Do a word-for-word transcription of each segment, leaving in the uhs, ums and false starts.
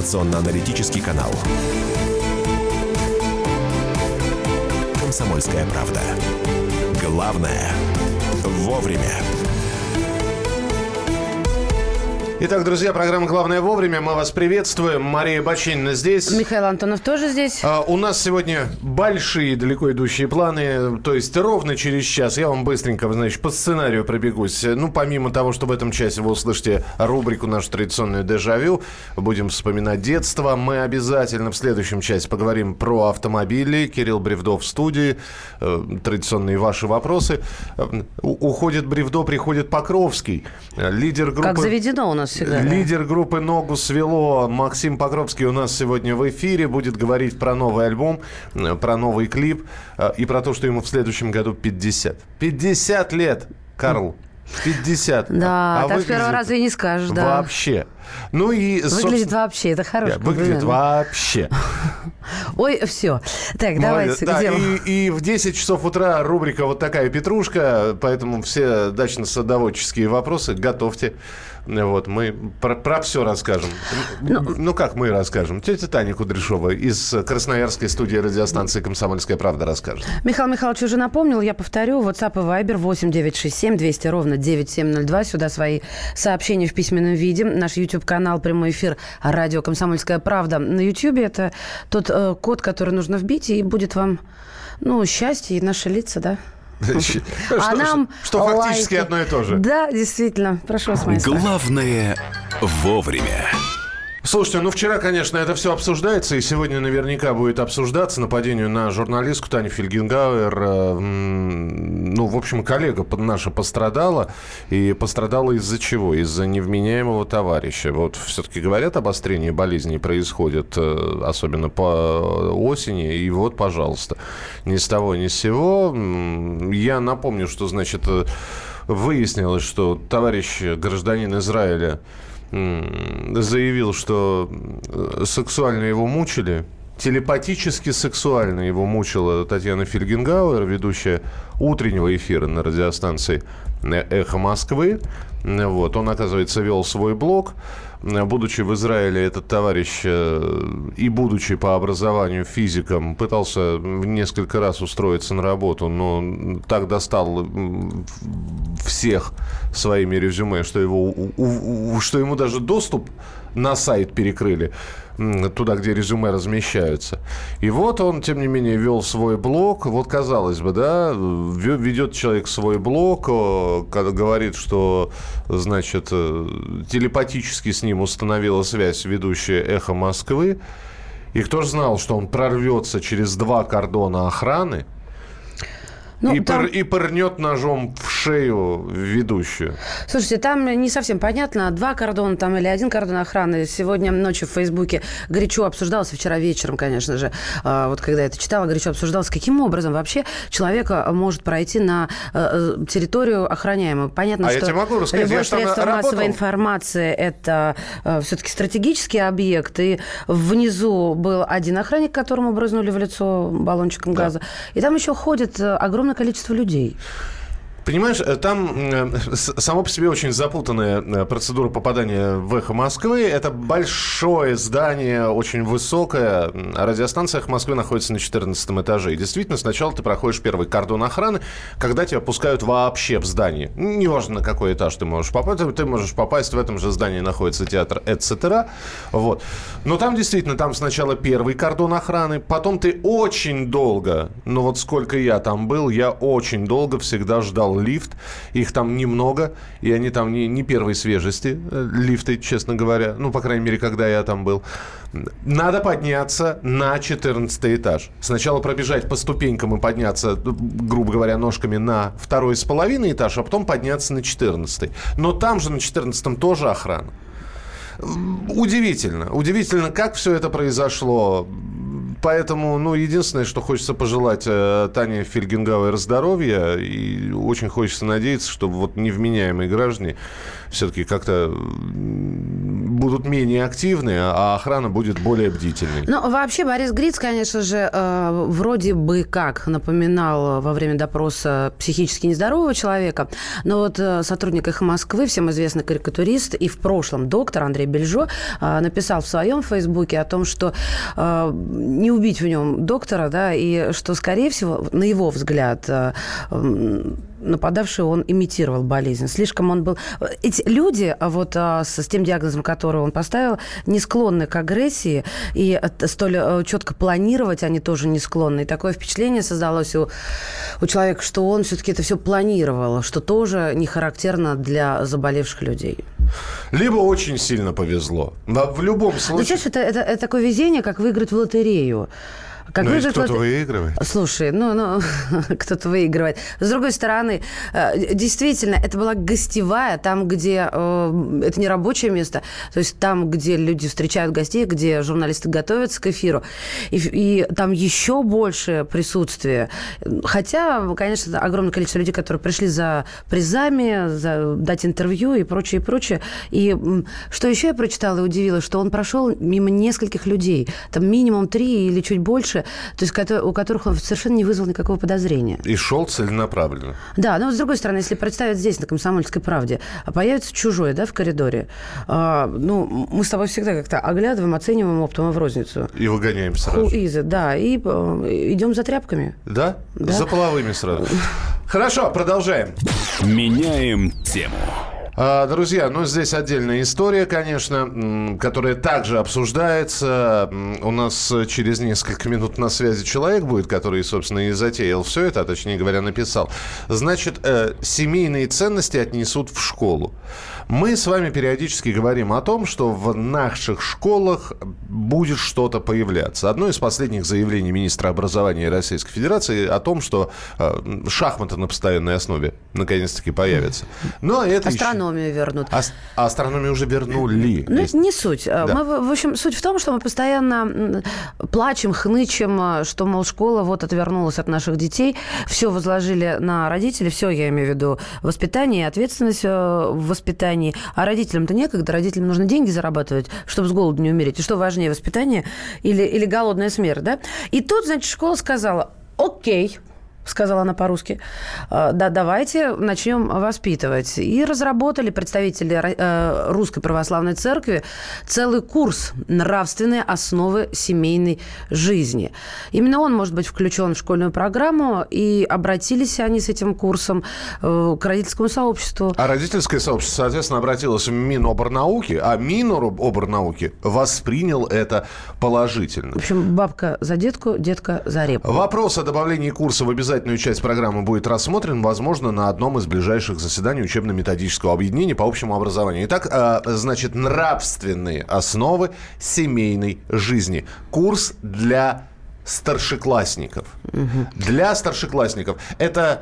информационно-аналитический канал. «Комсомольская правда». Главное – вовремя. Итак, друзья, программа «Главное вовремя». Мы вас приветствуем. Мария Бачинина здесь. Михаил Антонов тоже здесь. А, у нас сегодня большие, далеко идущие планы. То есть ровно через час я вам быстренько, значит, по сценарию пробегусь. Ну, помимо того, что в этом часе вы услышите рубрику нашу традиционную «Дежавю», будем вспоминать детство. Мы обязательно в следующем часе поговорим про автомобили. Кирилл Бревдо в студии. Традиционные ваши вопросы. Уходит Бревдо, приходит Покровский. Лидер группы... Как заведено у нас. Всегда, Лидер да. группы «Ногу свело» Максим Покровский у нас сегодня в эфире. Будет говорить про новый альбом, про новый клип и про то, что ему в следующем году пятьдесят. пятьдесят лет, Карл. пятьдесят. Да, а так с первого раза и не скажешь, да. Вообще. Ну и, выглядит собственно... вообще, это хороший комплимент. Выглядит вообще. Ой, все. Так, давайте да, к делу. И, и в десять часов утра рубрика «Вот такая петрушка», поэтому все дачно-садоводческие вопросы готовьте. Вот, мы про, про все расскажем. Ну, ну, как мы расскажем? Тетя Таня Кудряшова из красноярской студии радиостанции «Комсомольская правда» расскажет. Михаил Михайлович уже напомнил, я повторю. WhatsApp и Viber восемь девятьсот шестьдесят семь двести ровно девяносто семь ноль два. Сюда свои сообщения в письменном виде. Наш YouTube-канал, прямой эфир «Радио Комсомольская правда». На YouTube это тот э, код, который нужно вбить, и будет вам, ну, счастье и наши лица, да? Что, а нам что фактически лайки. Одно и то же. Да, действительно. Прошу вас, мои Главное вовремя. Слушайте, ну вчера, конечно, это все обсуждается, и сегодня наверняка будет обсуждаться нападение на журналистку Таню Фельгенгауэр. Ну, в общем, коллега наша пострадала, и пострадала из-за чего? Из-за невменяемого товарища. Вот все-таки говорят, обострение болезней происходит, особенно по осени, и вот, пожалуйста, ни с того, ни с сего. Я напомню, что, значит, выяснилось, что товарищ гражданин Израиля заявил, что сексуально его мучили, телепатически сексуально его мучила Татьяна Фельгенгауэр, ведущая утреннего эфира на радиостанции «Эхо Москвы». Вот. Он, оказывается, вел свой блог. Будучи в Израиле, этот товарищ и будучи по образованию физиком, пытался несколько раз устроиться на работу, но так достал всех своими резюме, что, его, что ему даже доступ на сайт перекрыли, туда, где резюме размещаются. И вот он, тем не менее, вел свой блог. Вот, казалось бы, да, ведет человек свой блог, когда говорит, что, значит, телепатически с ним установила связь ведущая «Эхо Москвы». И кто же знал, что он прорвется через два кордона охраны, ну, и, там... пыр, и пырнет ножом в шею ведущую. Слушайте, там не совсем понятно, два кордона там или один кордон охраны. Сегодня ночью в Фейсбуке горячо обсуждалось, вчера вечером, конечно же, вот когда я это читала, горячо обсуждалось, каким образом вообще человек может пройти на территорию охраняемую. Понятно, а что я тебе могу рассказать, любое я средство массовой работал. информации – это все-таки стратегический объект, и внизу был один охранник, которому брызнули в лицо баллончиком да. газа, и там еще ходит огромное количество людей. Понимаешь, там само по себе очень запутанная процедура попадания в «Эхо Москвы». Это большое здание, очень высокое. Радиостанция «Эхо Москвы» находится на четырнадцатом этаже. И действительно, сначала ты проходишь первый кордон охраны, когда тебя пускают вообще в здание. Неважно, на какой этаж ты можешь попасть. Ты можешь попасть, в этом же здании находится театр, et cetera. Вот. Но там действительно, там сначала первый кордон охраны, потом ты очень долго, ну вот сколько я там был, я очень долго всегда ждал лифт. Их там немного, и они там не, не первой свежести, лифты, честно говоря. Ну, по крайней мере, когда я там был. Надо подняться на четырнадцатый этаж. Сначала пробежать по ступенькам и подняться, грубо говоря, ножками на второй с половиной этаж, а потом подняться на четырнадцатый. Но там же на четырнадцатом тоже охрана. Удивительно. Удивительно, как все это произошло. Поэтому, ну, единственное, что хочется пожелать э, Тане Фельгенгауэр здоровья. И очень хочется надеяться, что вот невменяемые граждане все-таки как-то будут менее активны, а охрана будет более бдительной. Ну, вообще, Борис Гриц, конечно же, э, вроде бы как напоминал во время допроса психически нездорового человека, но вот э, сотрудник «Эхо Москвы», всем известный карикатурист и в прошлом доктор Андрей Бельжо э, написал в своем фейсбуке о том, что э, не убить в нем доктора, да, и что, скорее всего, на его взгляд, э, э, нападавший, он имитировал болезнь. Слишком он был... Эти люди, вот с, с тем диагнозом, который он поставил, не склонны к агрессии, и столь четко планировать они тоже не склонны. И такое впечатление создалось у, у человека, что он все-таки это все планировал, что тоже не характерно для заболевших людей. Либо очень сильно повезло. В любом случае... Ну, знаешь, это, это, это такое везение, как выиграть в лотерею. Как ну, выиграть кто-то лот... выигрывает. Слушай, ну, ну кто-то выигрывает. С другой стороны, действительно, это была гостевая, там, где э, это не рабочее место, то есть там, где люди встречают гостей, где журналисты готовятся к эфиру, и, и там еще больше присутствия. Хотя, конечно, огромное количество людей, которые пришли за призами, за дать интервью и прочее, и прочее. И что еще я прочитала и удивилась, что он прошел мимо нескольких людей, там минимум три или чуть больше, то есть у которых он совершенно не вызвал никакого подозрения. И шел целенаправленно. Да, но с другой стороны, если представить здесь, на «Комсомольской правде», появится чужой, да, в коридоре, а, ну, мы с тобой всегда как-то оглядываем, оцениваем оптом в розницу. И выгоняем сразу. Easy, да, и э, идем за тряпками. Да? Да? За половыми сразу. Хорошо, продолжаем. Меняем тему. Друзья, ну здесь отдельная история, конечно, которая также обсуждается. У нас через несколько минут на связи человек будет, который, собственно, и затеял все это, а точнее говоря, написал. Значит, семейные ценности отнесут в школу. Мы с вами периодически говорим о том, что в наших школах будет что-то появляться. Одно из последних заявлений министра образования Российской Федерации о том, что шахматы на постоянной основе наконец-таки появятся. Но это Астрономию еще... вернут. А, а астрономию уже вернули. Ну, это не суть. Да. Мы, в общем, суть в том, что мы постоянно плачем, хнычем, что, мол, школа вот отвернулась от наших детей, все возложили на родителей, все, я имею в виду, воспитание и ответственность в воспитании. А родителям-то некогда, родителям нужно деньги зарабатывать, чтобы с голоду не умереть. И что важнее, воспитание или, или голодная смерть, да? И тут, значит, школа сказала: окей, сказала она по-русски, да, давайте начнем воспитывать. И разработали представители Русской Православной Церкви целый курс «Нравственные основы семейной жизни». Именно он может быть включен в школьную программу, и обратились они с этим курсом к родительскому сообществу. А родительское сообщество, соответственно, обратилось в Миноборнауки, а Миноборнауки воспринял это положительно. В общем, бабка за детку, детка за репу. Вопрос о добавлении курса в обязательную часть программы будет рассмотрен, возможно, на одном из ближайших заседаний учебно-методического объединения по общему образованию. Итак, значит, нравственные основы семейной жизни. Курс для старшеклассников. Угу. Для старшеклассников. Это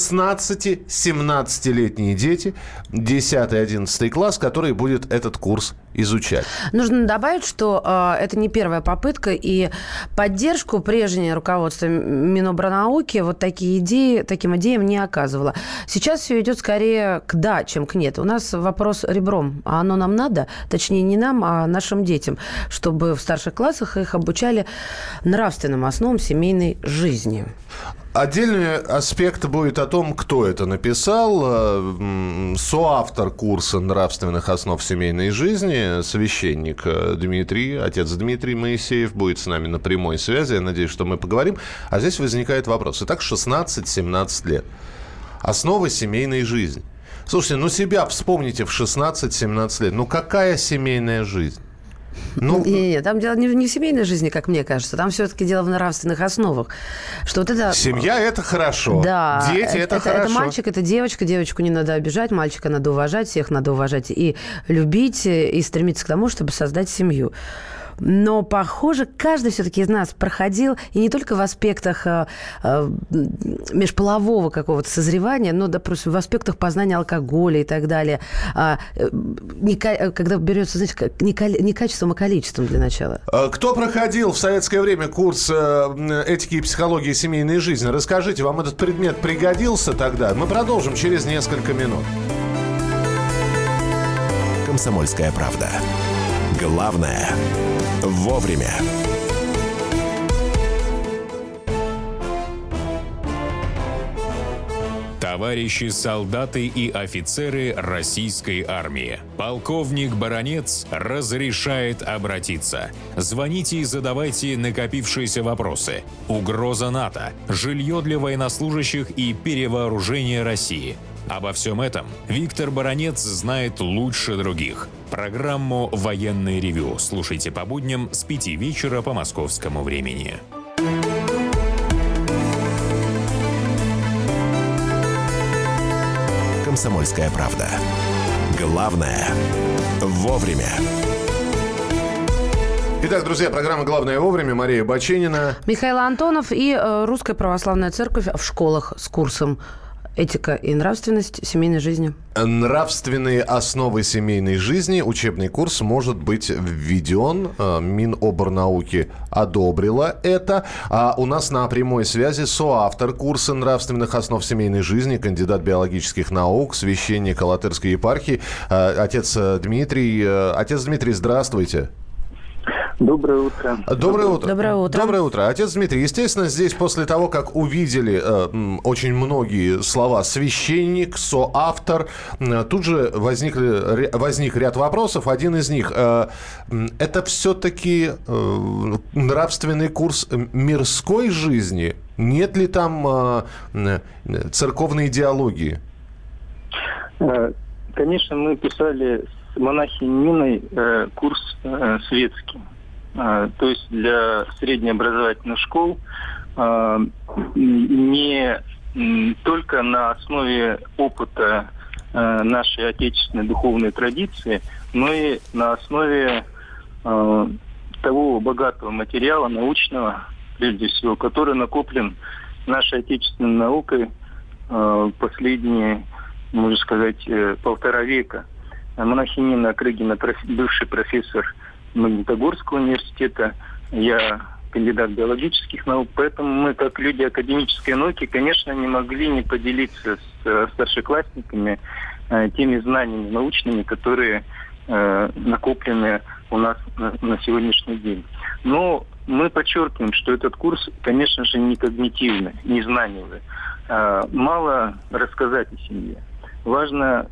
шестнадцати-семнадцатилетние дети, десятый-одиннадцатый класс, которые будет этот курс изучать. Нужно добавить, что э, это не первая попытка, и поддержку прежнее руководство Минобрнауки вот такие идеи, таким идеям не оказывало. Сейчас все идет скорее к «да», чем к «нет». У нас вопрос ребром. А оно нам надо? Точнее, не нам, а нашим детям, чтобы в старших классах их обучали нравственным основам семейной жизни. Отдельный аспект будет о том, кто это написал. Соавтор курса нравственных основ семейной жизни, священник Дмитрий, отец Дмитрий Моисеев, будет с нами на прямой связи. Я надеюсь, что мы поговорим. А здесь возникает вопрос. Итак, шестнадцать-семнадцать лет. Основы семейной жизни. Слушайте, ну себя вспомните в шестнадцать-семнадцать лет. Ну какая семейная жизнь? Ну... Не-не-не, там дело не, не в семейной жизни, как мне кажется. Там все-таки дело в нравственных основах. Что вот это... Семья – это хорошо. Да. Дети – это, это хорошо. Это мальчик, это девочка. Девочку не надо обижать, мальчика надо уважать, всех надо уважать и любить, и стремиться к тому, чтобы создать семью. Но, похоже, каждый все-таки из нас проходил, и не только в аспектах э, э, межполового какого-то созревания, но, допустим, в аспектах познания алкоголя и так далее. Э, не, когда берется, знаете, не, не качеством, а количеством для начала. Кто проходил в советское время курс э, этики и психологии семейной жизни? Расскажите, вам этот предмет пригодился тогда? Мы продолжим через несколько минут. «Комсомольская правда». Главное – вовремя. Товарищи солдаты и офицеры российской армии. Полковник Баранец разрешает обратиться. Звоните и задавайте накопившиеся вопросы. Угроза НАТО, жилье для военнослужащих и перевооружение России. Обо всем этом Виктор Баранец знает лучше других. Программу «Военное ревю» слушайте по будням с пяти вечера по московскому времени. «Комсомольская правда». Главное – вовремя. Итак, друзья, программа «Главное вовремя». Мария Баченина. Михаил Антонов и э, Русская Православная Церковь в школах с курсом «Этика и нравственность семейной жизни». Нравственные основы семейной жизни. Учебный курс может быть введен. Миноборнауки одобрила это. А у нас на прямой связи соавтор курса нравственных основ семейной жизни, кандидат биологических наук, священник Алатырской епархии, отец Дмитрий. Отец Дмитрий, здравствуйте. Доброе утро. Доброе утро. Доброе утро. Доброе утро. Отец Дмитрий, естественно, здесь после того, как увидели э, очень многие слова «священник», «соавтор», э, тут же возникли, возник ряд вопросов. Один из них э, – это все-таки э, нравственный курс мирской жизни? Нет ли там э, церковной идеологии? Конечно, мы писали с монахиней Ниной э, курс э, светский. То есть для среднеобразовательных школ не только на основе опыта нашей отечественной духовной традиции, но и на основе того богатого материала научного, прежде всего, который накоплен нашей отечественной наукой последние, можно сказать, полтора века. Монахиня Нина Крыгина, бывший профессор Магнитогорского университета, я кандидат биологических наук, поэтому мы, как люди академической науки, конечно, не могли не поделиться с старшеклассниками э, теми знаниями научными, которые э, накоплены у нас на, на сегодняшний день. Но мы подчеркиваем, что этот курс, конечно же, не когнитивный, не знаниевый. Э, мало рассказать о семье. Важно,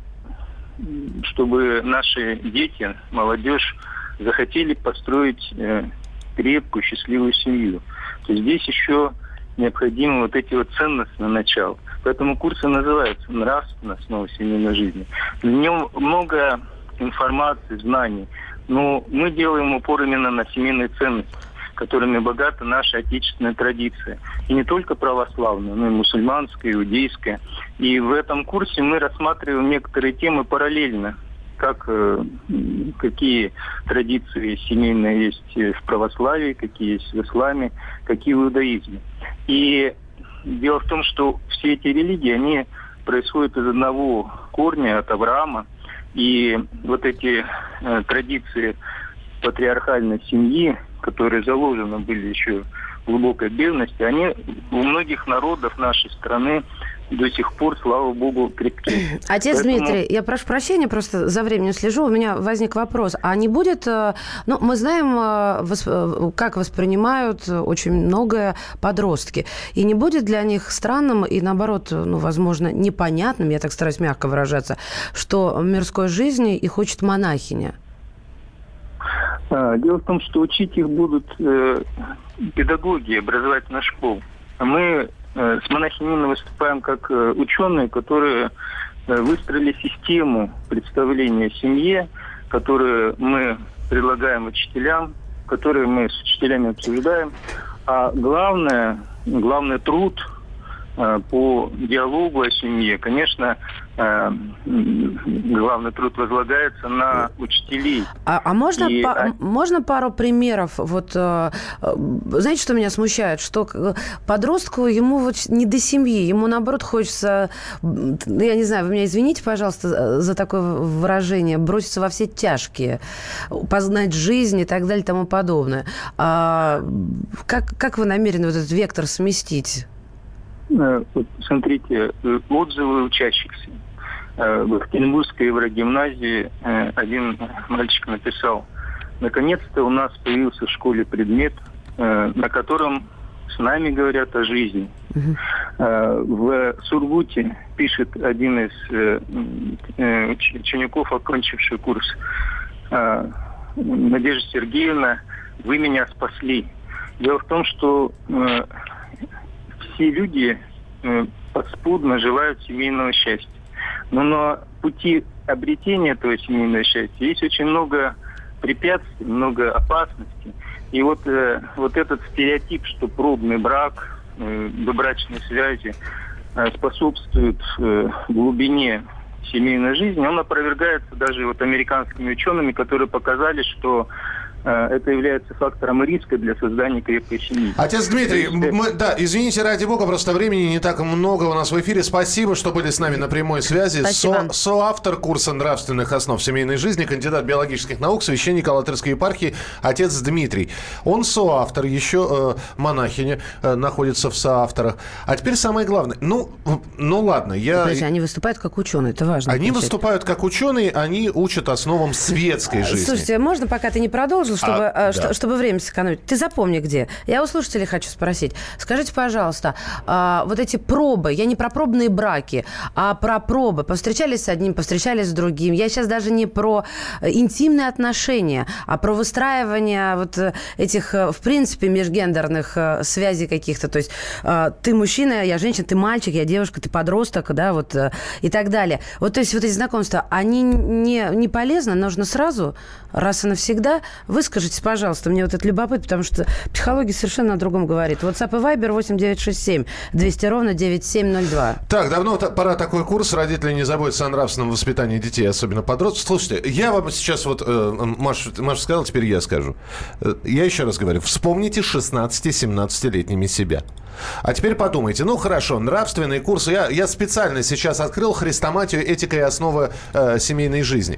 чтобы наши дети, молодежь, захотели построить э, крепкую, счастливую семью. То есть здесь еще необходимы вот эти вот ценностные начала. Поэтому курсы называются «Нравственная основа семейной жизни». В нем много информации, знаний, но мы делаем упор именно на семейные ценности, которыми богата наша отечественная традиция. И не только православная, но и мусульманская, иудейская. И в этом курсе мы рассматриваем некоторые темы параллельно. Как, какие традиции семейные есть в православии, какие есть в исламе, какие в иудаизме. И дело в том, что все эти религии, они происходят из одного корня, от Авраама. И вот эти э, традиции патриархальной семьи, которые заложены были еще в глубокой древности, они у многих народов нашей страны до сих пор, слава богу, крепкие. Отец Поэтому... Дмитрий, я прошу прощения, просто за временем слежу. У меня возник вопрос. А не будет... Ну, мы знаем, как воспринимают очень многое подростки. И не будет для них странным и, наоборот, ну, возможно, непонятным, я так стараюсь мягко выражаться, что мирской жизни их учит монахиня? Дело в том, что учить их будут э, педагоги образовательных школ. Мы э, с монахиней Ниной выступаем как э, ученые, которые э, выстроили систему представления о семье, которую мы предлагаем учителям, которые мы с учителями обсуждаем. А главное, главный труд э, по диалогу о семье, конечно, э, главный труд возлагается на учителей. А, а можно, И, па- а... можно пару примеров? Вот, э, знаете, что меня смущает? Что подростку ему вот не до семьи, ему, наоборот, хочется, я не знаю, вы меня извините, пожалуйста, за такое выражение, броситься во все тяжкие, познать жизнь и так далее и тому подобное. А как, как вы намерены вот этот вектор сместить? Вот, смотрите, отзывы учащихся. В Екатеринбургской еврогимназии один мальчик написал: наконец-то у нас появился в школе предмет, э, на котором с нами говорят о жизни. Uh-huh. Э, в Сургуте пишет один из э, э, учеников, окончивший курс, э, Надежда Сергеевна, вы меня спасли. Дело в том, что э, все люди э, подспудно желают семейного счастья. Но на пути обретения этого семейного счастья есть очень много препятствий, много опасностей. И вот, э, вот этот стереотип, что пробный брак, э, добрачные связи э, способствуют э, глубине семейной жизни, он опровергается даже вот американскими учеными, которые показали, что это является фактором риска для создания крепкой семьи. Отец Дмитрий, мы, да, извините, ради бога, просто времени не так много у нас в эфире. Спасибо, что были с нами на прямой связи. Со, соавтор курса нравственных основ семейной жизни, кандидат биологических наук, священник Алатырской епархии, отец Дмитрий. Он соавтор, еще э, монахиня э, находится в соавторах. А теперь самое главное. Ну, ну ладно, я... Подожди, они выступают как ученые, это важно. Они отвечать. выступают как ученые, они учат основам светской жизни. Слушайте, можно, пока ты не продолжил, чтобы, а, что, да. чтобы время сэкономить. Ты запомни, где. Я у слушателей хочу спросить. Скажите, пожалуйста, а, вот эти пробы, я не про пробные браки, а про пробы. Повстречались с одним, повстречались с другим. Я сейчас даже не про интимные отношения, а про выстраивание вот этих, в принципе, межгендерных связей каких-то. То есть ты мужчина, я женщина, ты мальчик, я девушка, ты подросток, да, вот и так далее. Вот, то есть вот эти знакомства, они не, не полезны, нужно сразу, раз и навсегда. Выскажитесь, пожалуйста, мне вот это любопытно, потому что психология совершенно о другом говорит. WhatsApp и Viber восемь девятьсот шестьдесят семь двести ровно девяносто семь ноль два. Так, давно пора такой курс. Родители не заботятся о нравственном воспитании детей, особенно подростков. Слушайте, я вам сейчас вот, э, Маша, Маша сказала, теперь я скажу. Я еще раз говорю, вспомните шестнадцати-семнадцатилетними себя. А теперь подумайте, ну хорошо, нравственные курсы. Я, я специально сейчас открыл хрестоматию «Этика и основы э, семейной жизни»,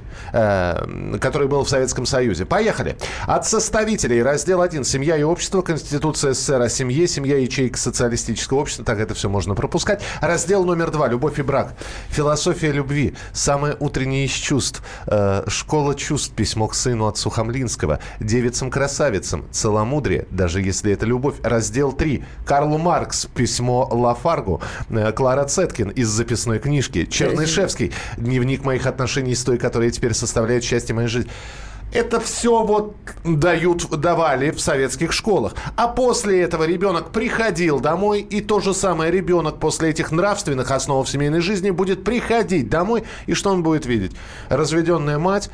э, который был в Советском Союзе. Поехали. От составителей. Раздел один. Семья и общество. Конституция СССР о семье. Семья ячейка социалистического общества. Так это все можно пропускать. Раздел номер два. Любовь и брак. Философия любви. Самое утреннее из чувств. Э, школа чувств. Письмо к сыну от Сухомлинского. Девицам-красавицам. Целомудрие. Даже если это любовь. Раздел три. Карл Маркс. Письмо Лафаргу. Э, Клара Цеткин из записной книжки. Чернышевский. Дневник моих отношений с той, которая теперь составляет счастье моей жизни. Это все вот дают, давали в советских школах. А после этого ребенок приходил домой, и то же самое ребенок после этих нравственных основ семейной жизни будет приходить домой, и что он будет видеть? Разведенная мать,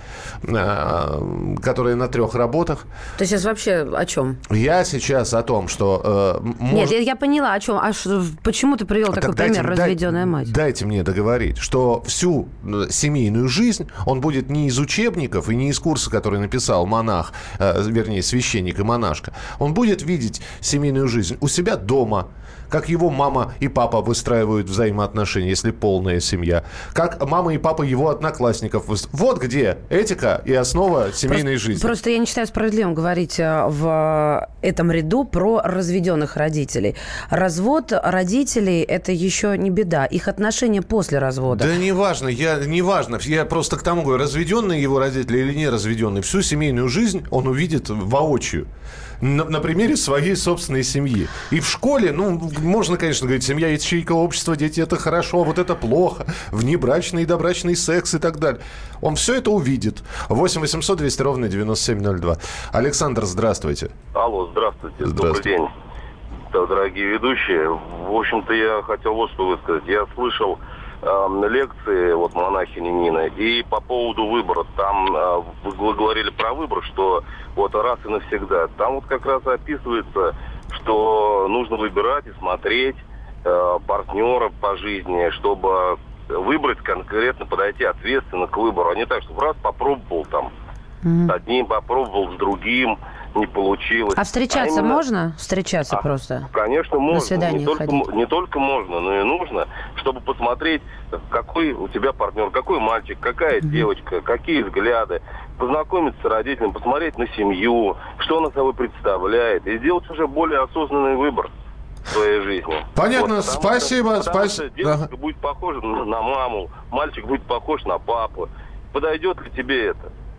которая на трех работах. Ты сейчас вообще о чем? Я сейчас о том, что... Э, может... Нет, я, я поняла, о чем. А что, почему ты привел такой так пример, дайте, разведенная дай, мать? Дайте мне договорить, что всю семейную жизнь он будет не из учебников и не из курса, который написал монах, э, вернее, священник и монашка. Он будет видеть семейную жизнь у себя дома, как его мама и папа выстраивают взаимоотношения, если полная семья, как мама и папа его одноклассников. Вот где этика и основа семейной просто, жизни. Просто я не считаю справедливым говорить в этом ряду про разведенных родителей. Развод родителей – это еще не беда. Их отношения после развода. Да неважно, я, неважно. Я просто к тому говорю, разведенные его родители или не разведенные, всю семейную жизнь он увидит воочию. На, на примере своей собственной семьи. И в школе, ну, можно, конечно, говорить, семья, ячейка общества, дети – это хорошо, а вот это плохо. Внебрачный и добрачный секс и так далее. Он все это увидит. восемь восемьсот двести ровно девяносто семь ноль два. Александр, здравствуйте. Алло, здравствуйте. Здравствуйте. Добрый день, да, дорогие ведущие. В общем-то, я хотел вот что высказать. Я слышал э, лекции вот монахини Нины, и по поводу выбора. Там э, вы говорили про выбор, что вот раз и навсегда. Там вот как раз описывается, что нужно выбирать и смотреть э, партнера по жизни, чтобы выбрать конкретно, подойти ответственно к выбору. А не так, чтобы раз попробовал там, mm-hmm. с одним попробовал, с другим, не получилось. А встречаться а именно... можно? Встречаться а, просто? Конечно, можно. На свидание не только, ходить. не только можно, но и нужно, чтобы посмотреть, какой у тебя партнер, какой мальчик, какая mm-hmm. девочка, какие взгляды, познакомиться с родителями, посмотреть на семью, что она собой представляет, и сделать уже более осознанный выбор в своей жизни. Понятно, вот, спасибо. Что, спасибо. Что девочка ага. будет похожа на, на маму, мальчик будет похож на папу. Подойдет ли тебе это?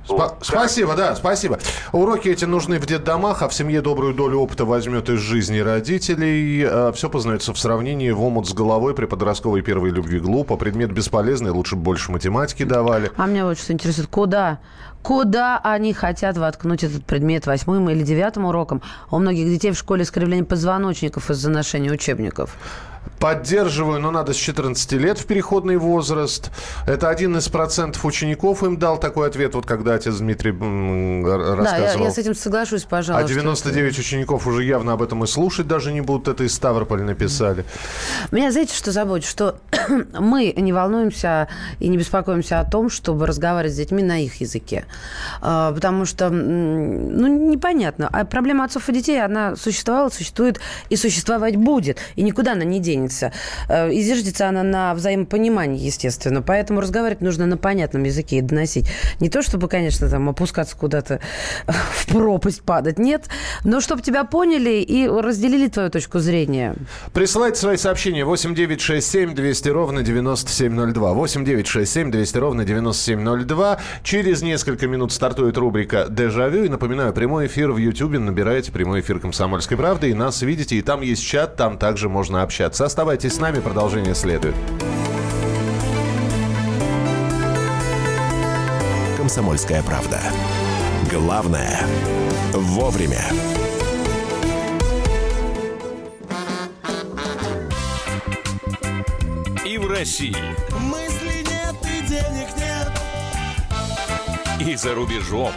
Спа- спасибо, да, спасибо. Уроки эти нужны в детдомах, а в семье добрую долю опыта возьмет из жизни родителей. А все познается в сравнении, в омут с головой при подростковой первой любви глупо. Предмет бесполезный, лучше бы больше математики давали. А меня вот что интересует, куда? Куда они хотят воткнуть этот предмет восьмым или девятым уроком? У многих детей в школе искривление позвоночников из-за ношения учебников. Поддерживаю, но надо с четырнадцати лет в переходный возраст. Это один из процентов учеников им дал такой ответ, вот когда отец Дмитрий м, рассказывал. Да, я, я с этим соглашусь, пожалуйста. А девяносто девять учеников уже явно об этом и слушать даже не будут. Это из Ставрополя написали. Меня, знаете, что заботит? Что мы не волнуемся и не беспокоимся о том, чтобы разговаривать с детьми на их языке. Потому что, ну, непонятно. А проблема отцов и детей, она существовала, существует и существовать будет. И никуда она не денется. И зиждется она на взаимопонимании, естественно. Поэтому разговаривать нужно на понятном языке и доносить. Не то, чтобы, конечно, там опускаться куда-то в пропасть, падать. Нет. Но чтобы тебя поняли и разделили твою точку зрения. Присылайте свои сообщения восемь девять шесть семь двести ровно девяносто семь ноль два. восемь девять шесть семь двести ровно девяносто семь ноль два. Через несколько минут стартует рубрика «Дежавю». И напоминаю, прямой эфир в Ютьюбе. Набираете прямой эфир «Комсомольской правды» и нас видите. И там есть чат, там также можно общаться. Оставайтесь с нами, продолжение следует. «Комсомольская правда». Главное – вовремя. И в России. Мысли нет и денег нет. И за рубежом.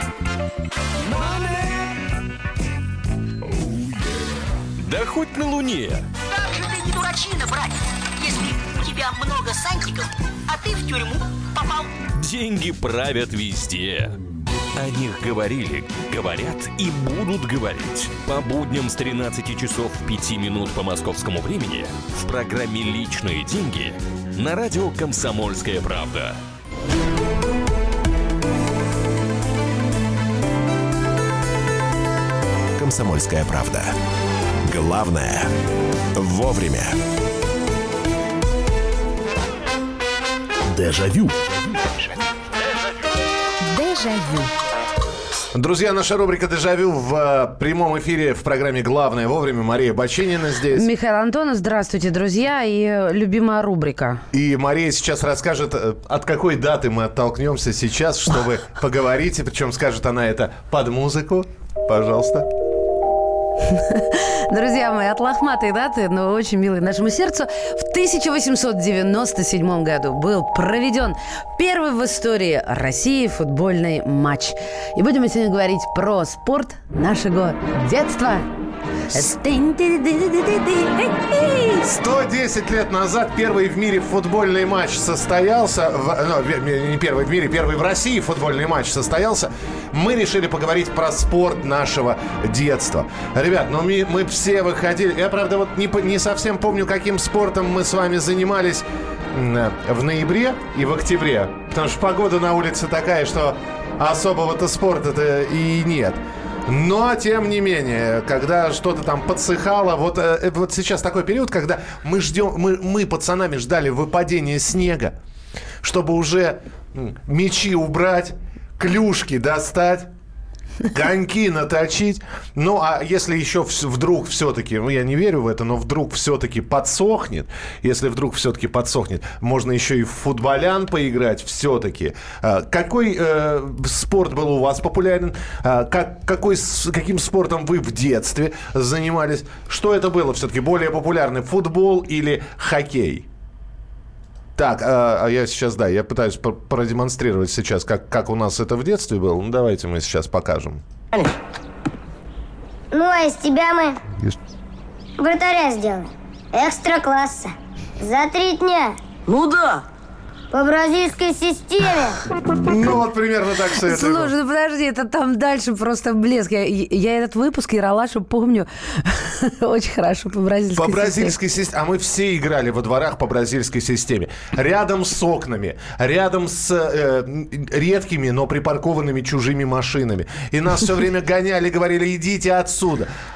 Да хоть на Луне. Как же ты не дурачина, братец, если у тебя много сантиков, а ты в тюрьму попал. Деньги правят везде. О них говорили, говорят и будут говорить. По будням с тринадцати часов пяти минут по московскому времени в программе «Личные деньги» на радио «Комсомольская правда». «Комсомольская правда». Главное – вовремя. Дежавю. Дежавю. Друзья, наша рубрика «Дежавю» в прямом эфире в программе «Главное вовремя». Мария Баченина здесь. Михаил Антонов, здравствуйте, друзья. И любимая рубрика. И Мария сейчас расскажет, от какой даты мы оттолкнемся сейчас, что вы поговорите. Причем скажет она это под музыку. Пожалуйста. Друзья мои, от лохматой даты, но очень милой нашему сердцу, в тысяча восемьсот девяносто седьмом году был проведен первый в истории России футбольный матч. И будем мы сегодня говорить про спорт нашего детства. сто десять лет назад первый в мире футбольный матч состоялся. В, ну, не первый в мире, первый в России футбольный матч состоялся. Мы решили поговорить про спорт нашего детства. Ребят, ну мы, мы все выходили. Я, правда, вот не, не совсем помню, каким спортом мы с вами занимались в ноябре и в октябре. Потому что погода на улице такая, что особого-то спорта-то и нет. Но, тем не менее, когда что-то там подсыхало, вот, э, вот сейчас такой период, когда мы ждем, мы, мы пацанами ждали выпадения снега, чтобы уже мячи убрать, клюшки достать, коньки наточить. Ну, а если еще вдруг все-таки, ну, я не верю в это, но вдруг все-таки подсохнет, если вдруг все-таки подсохнет, можно еще и в футболян поиграть все-таки. Какой э, спорт был у вас популярен? Как, какой, каким спортом вы в детстве занимались? Что это было все-таки более популярный, футбол или хоккей? Так, а, а я сейчас, да, я пытаюсь продемонстрировать сейчас, как, как у нас это в детстве было. Ну, давайте мы сейчас покажем. Ну, а из тебя мы вратаря сделаем. Экстра-класса. За три дня. Ну да. По бразильской системе. Ну, вот примерно так все это. Слушай, ну подожди, это там дальше просто блеск. Я, я этот выпуск Ералаша помню очень хорошо по бразильской системе. По бразильской системе. А мы все играли во дворах по бразильской системе. Рядом с окнами, рядом с э, редкими, но припаркованными чужими машинами. И нас все время гоняли, говорили, идите отсюда.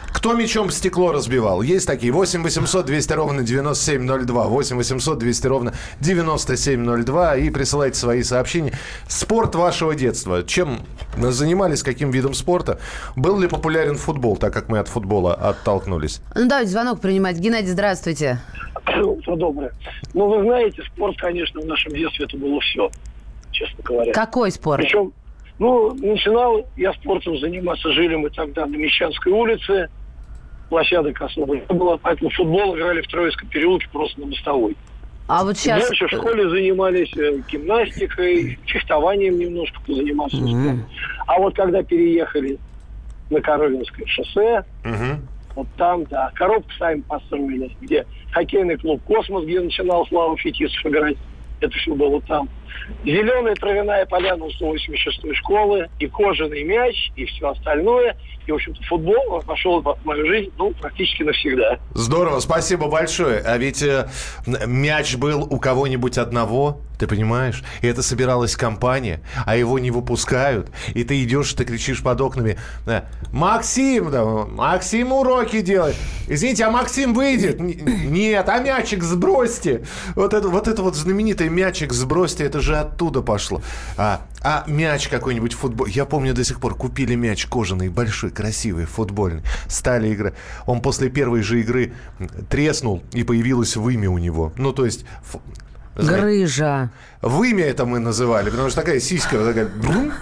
Кто мячом стекло разбивал? Есть такие. восемь восемьсот двести ровно девяносто семь ноль два. восемь восемьсот двести ровно девяносто семь ноль два. И присылайте свои сообщения. Спорт вашего детства. Чем занимались, каким видом спорта? Был ли популярен футбол, так как мы от футбола оттолкнулись? Ну, давайте звонок принимать. Геннадий, здравствуйте. Утро доброе. Ну, вы знаете, спорт, конечно, в нашем детстве это было все, честно говоря. Какой спорт? Причем, ну, начинал я спортом заниматься, жили мы тогда на Мещанской улице, площадок особо не было, поэтому футбол играли в Троицком переулке просто на мостовой. А вот сейчас... Дальше в школе занимались гимнастикой, фехтованием немножко позаниматься. Mm-hmm. А вот когда переехали на Коровинское шоссе, mm-hmm. вот там, да, коробку сами построили, где хоккейный клуб «Космос», где начинал Слава Фетисов играть. Это все было там. Зеленая травяная поляна сто восемьдесят шестой школы, и кожаный мяч, и все остальное. И, в общем-то, футбол пошел в мою жизнь, ну, практически навсегда. Здорово, спасибо большое. А ведь э, мяч был у кого-нибудь одного, ты понимаешь? И это собиралась компания, а его не выпускают. И ты идешь, ты кричишь под окнами: «Максим, да, Максим уроки делает. Извините, а Максим выйдет?» «Нет, а мячик сбросьте». Вот это вот, это вот знаменитый мячик сбросьте, это же оттуда пошло. А, а мяч какой-нибудь футбол. Я помню до сих пор, купили мяч кожаный, большой, красивый, футбольный. Стали играть. Он после первой же игры треснул, и появилось вымя у него. Ну, то есть... Фу... Грыжа. Вымя это мы называли, потому что такая сиська вот такая.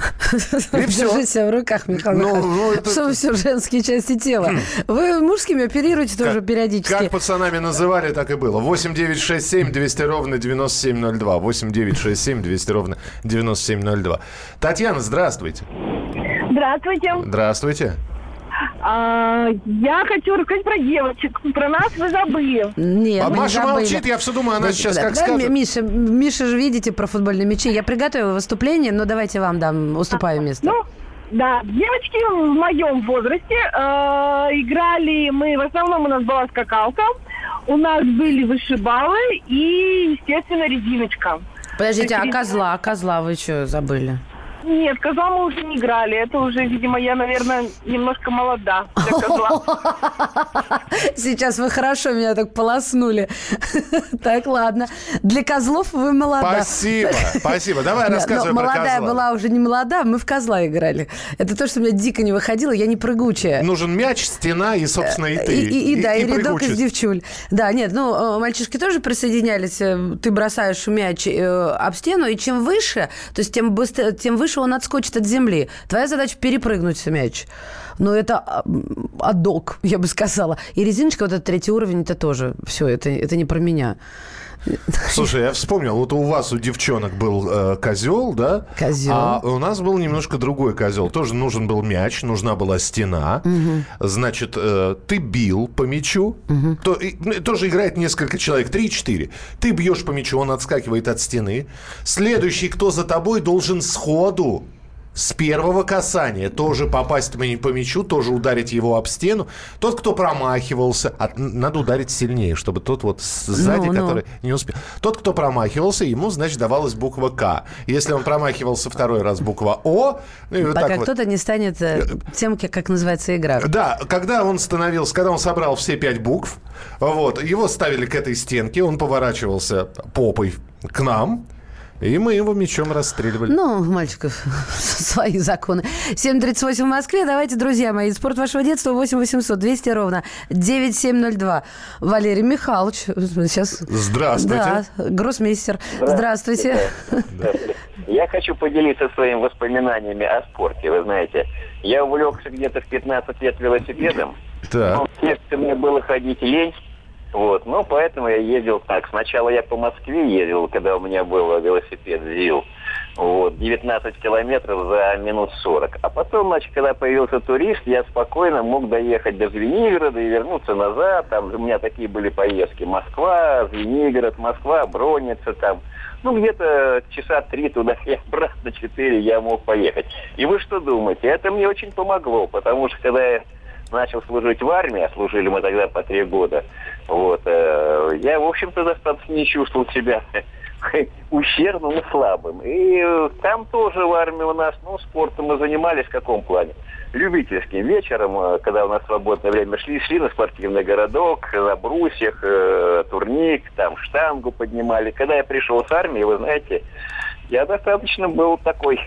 И все. Держите себя в руках, Михаил ну, ну, это... Что все женские части тела. Вы мужскими оперируете тоже как, периодически. Как пацанами называли, так и было. восемь девятьсот шестьдесят семь двести ровно девяносто семь ноль два. восемь девятьсот шестьдесят семь двести ровно девяносто семь ноль два. Татьяна, здравствуйте. Здравствуйте. Здравствуйте. А, я хочу рассказать про девочек. Про нас вы забыли. Нет, а мы Маша не забыли. молчит, я все думаю, она да, сейчас да, как да, скажет. Миша, Миша же видите про футбольные мячи. Я приготовила выступление, но давайте вам дам, уступаю место. Ну, да, девочки в моем возрасте э, играли мы, в основном у нас была скакалка, у нас были вышибалы и, естественно, резиночка. Подождите, так, а козла, а козла вы что забыли? Нет, козла мы уже не играли. Это уже, видимо, я, наверное, немножко молода для козла. Сейчас вы хорошо меня так полоснули. Так, ладно. Для козлов вы молода. Спасибо, спасибо. Давай рассказывай про козла. Молодая была уже не молода, мы в козла играли. Это то, что у меня дико не выходило, я не прыгучая. Нужен мяч, стена и, собственно, и ты. И, и, и, и да, и, и рядок из прыгучесть. девчуль. Да, нет, ну, мальчишки тоже присоединялись. Ты бросаешь мяч э, об стену, и чем выше, то есть тем быстрее, тем выше он отскочит от земли. Твоя задача перепрыгнуть мяч. Но это адок, я бы сказала. И резиночка, вот этот третий уровень, это тоже все, это, это не про меня. Слушай, я вспомнил, вот у вас, у девчонок был э, козел, да? Козел. А у нас был немножко другой козел. Тоже нужен был мяч, нужна была стена. Угу. Значит, э, ты бил по мячу. Угу. То, и, тоже играет несколько человек, три-четыре. Ты бьешь по мячу, он отскакивает от стены. Следующий, кто за тобой, должен сходу, с первого касания тоже попасть по мячу, тоже ударить его об стену. Тот, кто промахивался, от, надо ударить сильнее, чтобы тот вот сзади, no, no. который не успел. Тот, кто промахивался, ему, значит, давалась буква К. Если он промахивался второй раз, буква О. Ну, вот пока так кто-то вот не станет тем, как называется игра. Да, когда он становился, когда он собрал все пять букв, вот, его ставили к этой стенке, он поворачивался попой к нам. И мы его мечом расстреливали. Ну, мальчиков, свои законы. семь тридцать восемь в Москве. Давайте, друзья мои, спорт вашего детства восемь восемьсот двести ровно девять семь ноль два. Валерий Михайлович. Сейчас... Здравствуйте. Да, гроссмейстер. Здравствуйте. Здравствуйте. Я хочу поделиться своими воспоминаниями о спорте. Вы знаете, я увлекся где-то в пятнадцать лет велосипедом. Так. Но в детстве мне было ходить лень. Вот, ну, поэтому я ездил так. Сначала я по Москве ездил, когда у меня был велосипед ЗИЛ. Вот, девятнадцать километров за минут сорок. А потом, значит, когда появился турист, я спокойно мог доехать до Звенигорода и вернуться назад. Там у меня такие были поездки. Москва, Звенигород, Москва, Бронница там. Ну, где-то часа три туда и обратно, четыре я мог поехать. И вы что думаете? Это мне очень помогло, потому что когда я начал служить в армии, а служили мы тогда по три года, вот, э, я, в общем-то, достаточно не чувствовал себя ущербным и слабым. И там тоже в армии у нас, ну, спортом мы занимались в каком плане? любительским вечером, когда у нас свободное время шли, шли на спортивный городок, на брусьях, э, турник, там штангу поднимали. Когда я пришел с армии, вы знаете, я достаточно был такой,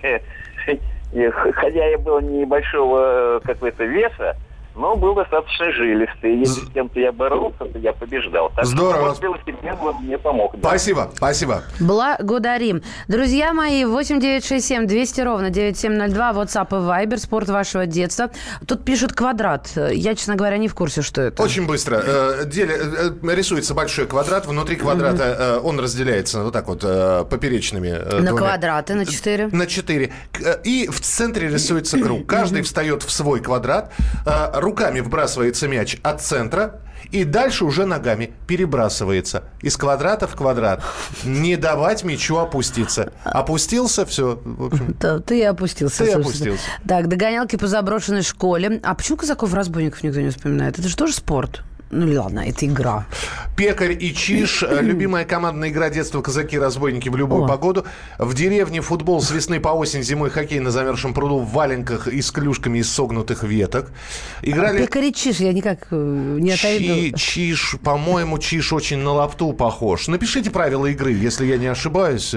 хотя я был небольшого какого-то веса, но был достаточно жилистый. Если с кем-то я боролся, то я побеждал. Так Здорово. что вот велосипед мне помог. Да. Спасибо, спасибо. Благодарим. Друзья мои, восемь девятьсот шестьдесят семь двести ровно девяносто семь ноль два, WhatsApp и Viber, спорт вашего детства. Тут пишут квадрат. Я, честно говоря, не в курсе, что это. Очень быстро. Э, деле, э, рисуется большой квадрат. Внутри квадрата э, он разделяется вот так вот э, поперечными. Э, на двумя. Квадраты, на четыре. На четыре. И в центре рисуется круг. Каждый встает в свой квадрат. Э, руками вбрасывается мяч от центра. И дальше уже ногами перебрасывается из квадрата в квадрат. Не давать мячу опуститься. Опустился, все. В общем. Ты и опустился. Ты опустился. Так, догонялки по заброшенной школе. А почему казаков-разбойников никто не вспоминает? Это же тоже спорт. Ну ладно, это игра. Пекарь и Чиж. Любимая командная игра детства «Казаки-разбойники» в любую О. погоду. В деревне футбол с весны по осень, зимой хоккей на замерзшем пруду в валенках и с клюшками из согнутых веток. Играли... А пекарь и Чиж, я никак не отойду. Чи, Чиж, по-моему, Чиж очень на лапту похож. Напишите правила игры, если я не ошибаюсь.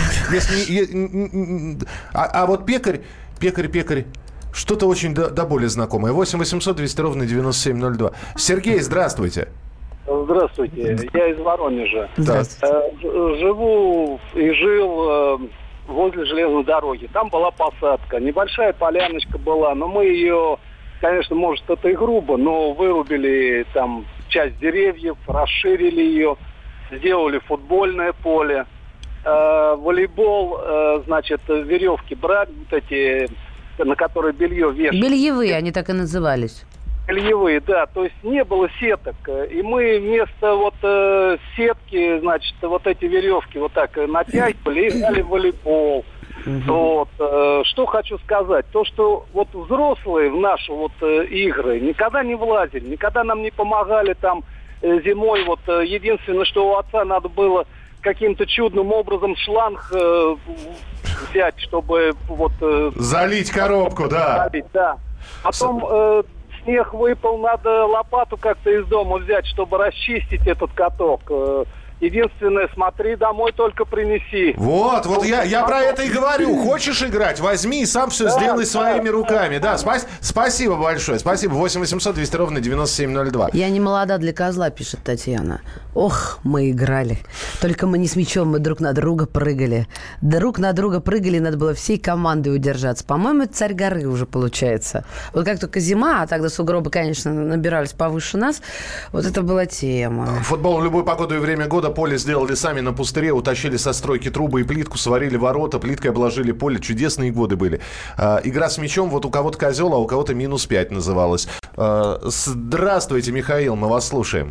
Если... А, а вот пекарь, пекарь, пекарь. Что-то очень до, до боли знакомое. восемь восемьсот двести ровно девяносто семь ноль два. Сергей, здравствуйте. Здравствуйте. Я из Воронежа. Здравствуйте. Живу и жил возле железной дороги. Там была посадка. Небольшая поляночка была, но мы ее, конечно, может, это и грубо, но вырубили там часть деревьев, расширили ее, сделали футбольное поле. Волейбол, значит, веревки брали, вот эти... на которые белье вешали. Бельевые, они так и назывались. Бельевые, да. То есть не было сеток. И мы вместо вот э, сетки, значит, вот эти веревки вот так натягивали и играли в волейбол. Uh-huh. Вот. Э, что хочу сказать. То, что вот взрослые в наши вот э, игры никогда не влазили, никогда нам не помогали там э, зимой. Вот э, единственное, что у отца надо было каким-то чудным образом шланг э, взять, чтобы вот... Э, залить коробку, да. Залить, да. Потом э, снег выпал, надо лопату как-то из дома взять, чтобы расчистить этот каток. Э, единственное, смотри, домой только принеси. Вот, вот я, я про это и говорю. Хочешь играть, возьми и сам все да, сделай да, своими да, руками. Да, спа- спасибо большое. Спасибо. восемь восемьсот двести ровно девяносто семь ноль два. Я не молода для козла, пишет Татьяна. Ох, мы играли. Только мы не с мячом, мы друг на друга прыгали. Друг на друга прыгали, надо было всей командой удержаться. По-моему, это царь горы уже получается. Вот как только зима, а тогда сугробы, конечно, набирались повыше нас, вот это была тема. Футбол в любую погоду и время года. Поле сделали сами на пустыре, утащили со стройки трубы и плитку, сварили ворота, плиткой обложили поле. Чудесные годы были. А, игра с мячом, вот у кого-то козел, а у кого-то минус пять называлась. А, здравствуйте, Михаил, мы вас слушаем.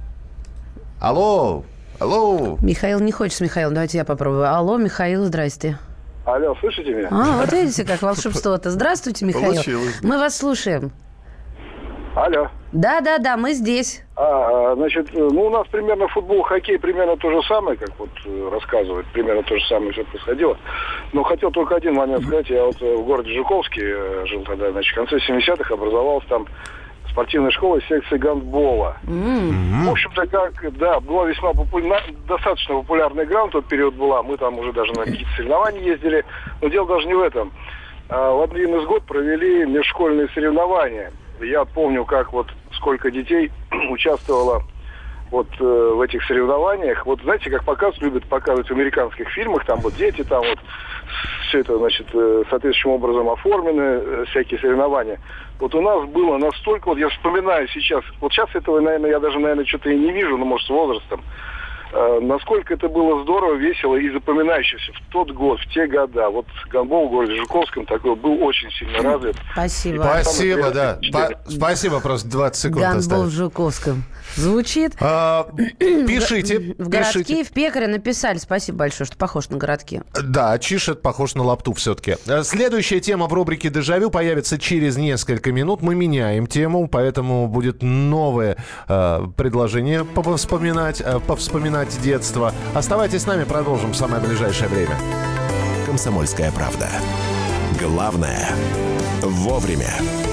Алло, алло. Михаил не хочет с Михаилом, давайте я попробую. Алло, Михаил, здрасте. Алло, слышите меня? А, вот видите, как волшебство-то. Здравствуйте, Михаил. Получилось. Мы вас слушаем. Алло. Да-да-да, мы здесь. А, значит, ну, у нас примерно футбол, хоккей примерно то же самое, как вот рассказывают, примерно то же самое все происходило. Но хотел только один момент сказать. Я вот в городе Жуковске жил тогда, значит, в конце семидесятых образовалась там спортивная школа секции гандбола. Mm-hmm. В общем-то, как, да, была весьма популярна, достаточно популярная игра в тот период была. Мы там уже даже на какие-то соревнования ездили. Но дело даже не в этом. А, в один из год провели межшкольные соревнования. Я помню, как вот сколько детей участвовало вот э, в этих соревнованиях. Вот знаете, как показ любят показывать в американских фильмах, там вот дети, там вот все это, значит, э, соответствующим образом оформлены, э, всякие соревнования. Вот у нас было настолько, вот я вспоминаю сейчас, вот сейчас этого, наверное, я даже, наверное, что-то и не вижу, ну, может, с возрастом. Э, насколько это было здорово, весело и запоминающееся в тот год, в те года. Вот гандбол в городе Жуковском такой был очень сильно развит. Спасибо. Спасибо, да. По- спасибо, просто двадцать секунд гандбол оставить. в Жуковском. Звучит. А, пишите. В городки пишите. и в Пекаре написали. Спасибо большое, что похож на городки. Да, Чиж это похож на лапту все-таки. Следующая тема в рубрике «Дежавю» появится через несколько минут. Мы меняем тему, поэтому будет новое э, предложение повспоминать, э, повспоминать детство. Оставайтесь с нами, продолжим в самое ближайшее время. «Комсомольская правда». Главное – вовремя.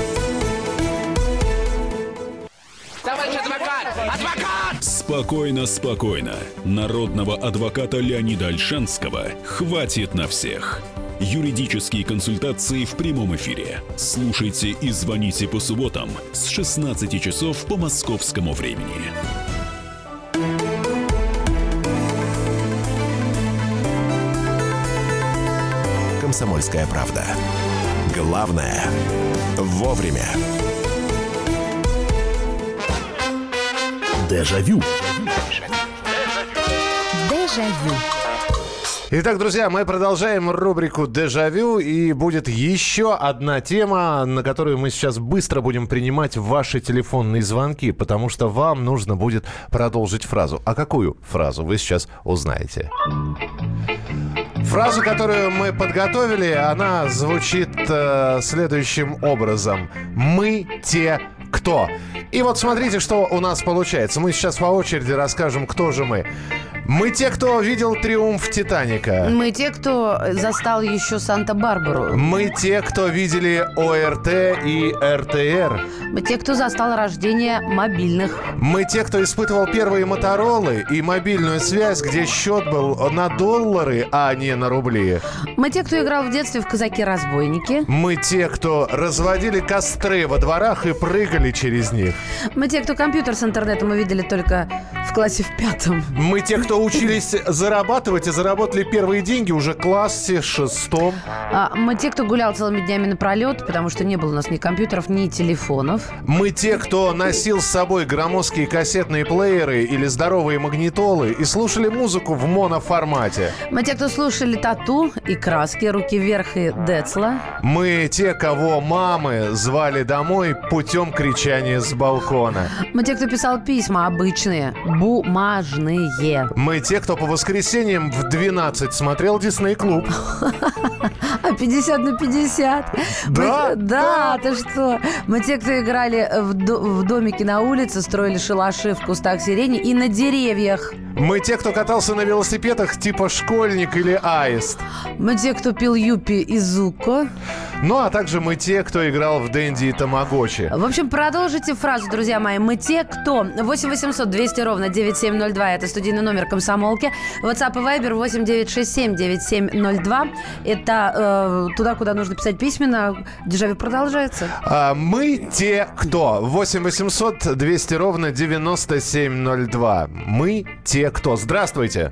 Товарищ адвокат! Адвокат! Спокойно, спокойно. Народного адвоката Леонида Ольшанского хватит на всех. Юридические консультации в прямом эфире. Слушайте и звоните по субботам с шестнадцати часов по московскому времени. «Комсомольская правда». Главное – вовремя. Дежавю. Дежавю. Итак, друзья, мы продолжаем рубрику «Дежавю», и будет еще одна тема, на которую мы сейчас быстро будем принимать ваши телефонные звонки, потому что вам нужно будет продолжить фразу. А какую фразу, вы сейчас узнаете. Фразу, которую мы подготовили, она звучит э, следующим образом. «Мы те, кто». И вот смотрите, что у нас получается. Мы сейчас по очереди расскажем, кто же мы. Мы те, кто видел триумф «Титаника». Мы те, кто застал еще Санта-Барбару. Мы те, кто видели ОРТ и РТР. Мы те, кто застал рождение мобильных. Мы те, кто испытывал первые моторолы и мобильную связь, где счет был на доллары, а не на рубли. Мы те, кто играл в детстве в «Казаки-разбойники». Мы те, кто разводили костры во дворах и прыгали через них. Мы те, кто компьютер с интернетом увидели только в классе в пятом. Мы те, кто учились зарабатывать и заработали первые деньги уже в классе шестом. А, мы те, кто гулял целыми днями напролет, потому что не было у нас ни компьютеров, ни телефонов. Мы те, кто носил с собой громоздкие кассетные плееры или здоровые магнитолы и слушали музыку в моноформате. Мы те, кто слушали «Тату» и «Краски», «Руки вверх» и «Децла». Мы те, кого мамы звали домой путем кричания с балкона. Мы те, кто писал письма обычные, бумажные. Мы те, кто по воскресеньям в двенадцать смотрел «Дисней Клуб». А пятьдесят на пятьдесят. Да? Мы, да, ты что? Мы те, кто играли в, до, в домике на улице, строили шалаши в кустах сирени и на деревьях. Мы те, кто катался на велосипедах типа «Школьник» или «Аист». Мы те, кто пил юпи и зуко. Ну, а также мы те, кто играл в Дэнди и Тамагочи. В общем, продолжите фразу, друзья мои. Мы те, кто... восемь восемьсот двести ровно девяносто семь ноль два. Это студийный номер «Комсомолки». WhatsApp и Viber восемь девятьсот шестьдесят семь девяносто семь ноль два. Это э, туда, куда нужно писать письменно. Дежавю продолжается. А, мы те, кто... восемь восемьсот двести ровно девяносто семь ноль два. Мы те, кто... Здравствуйте.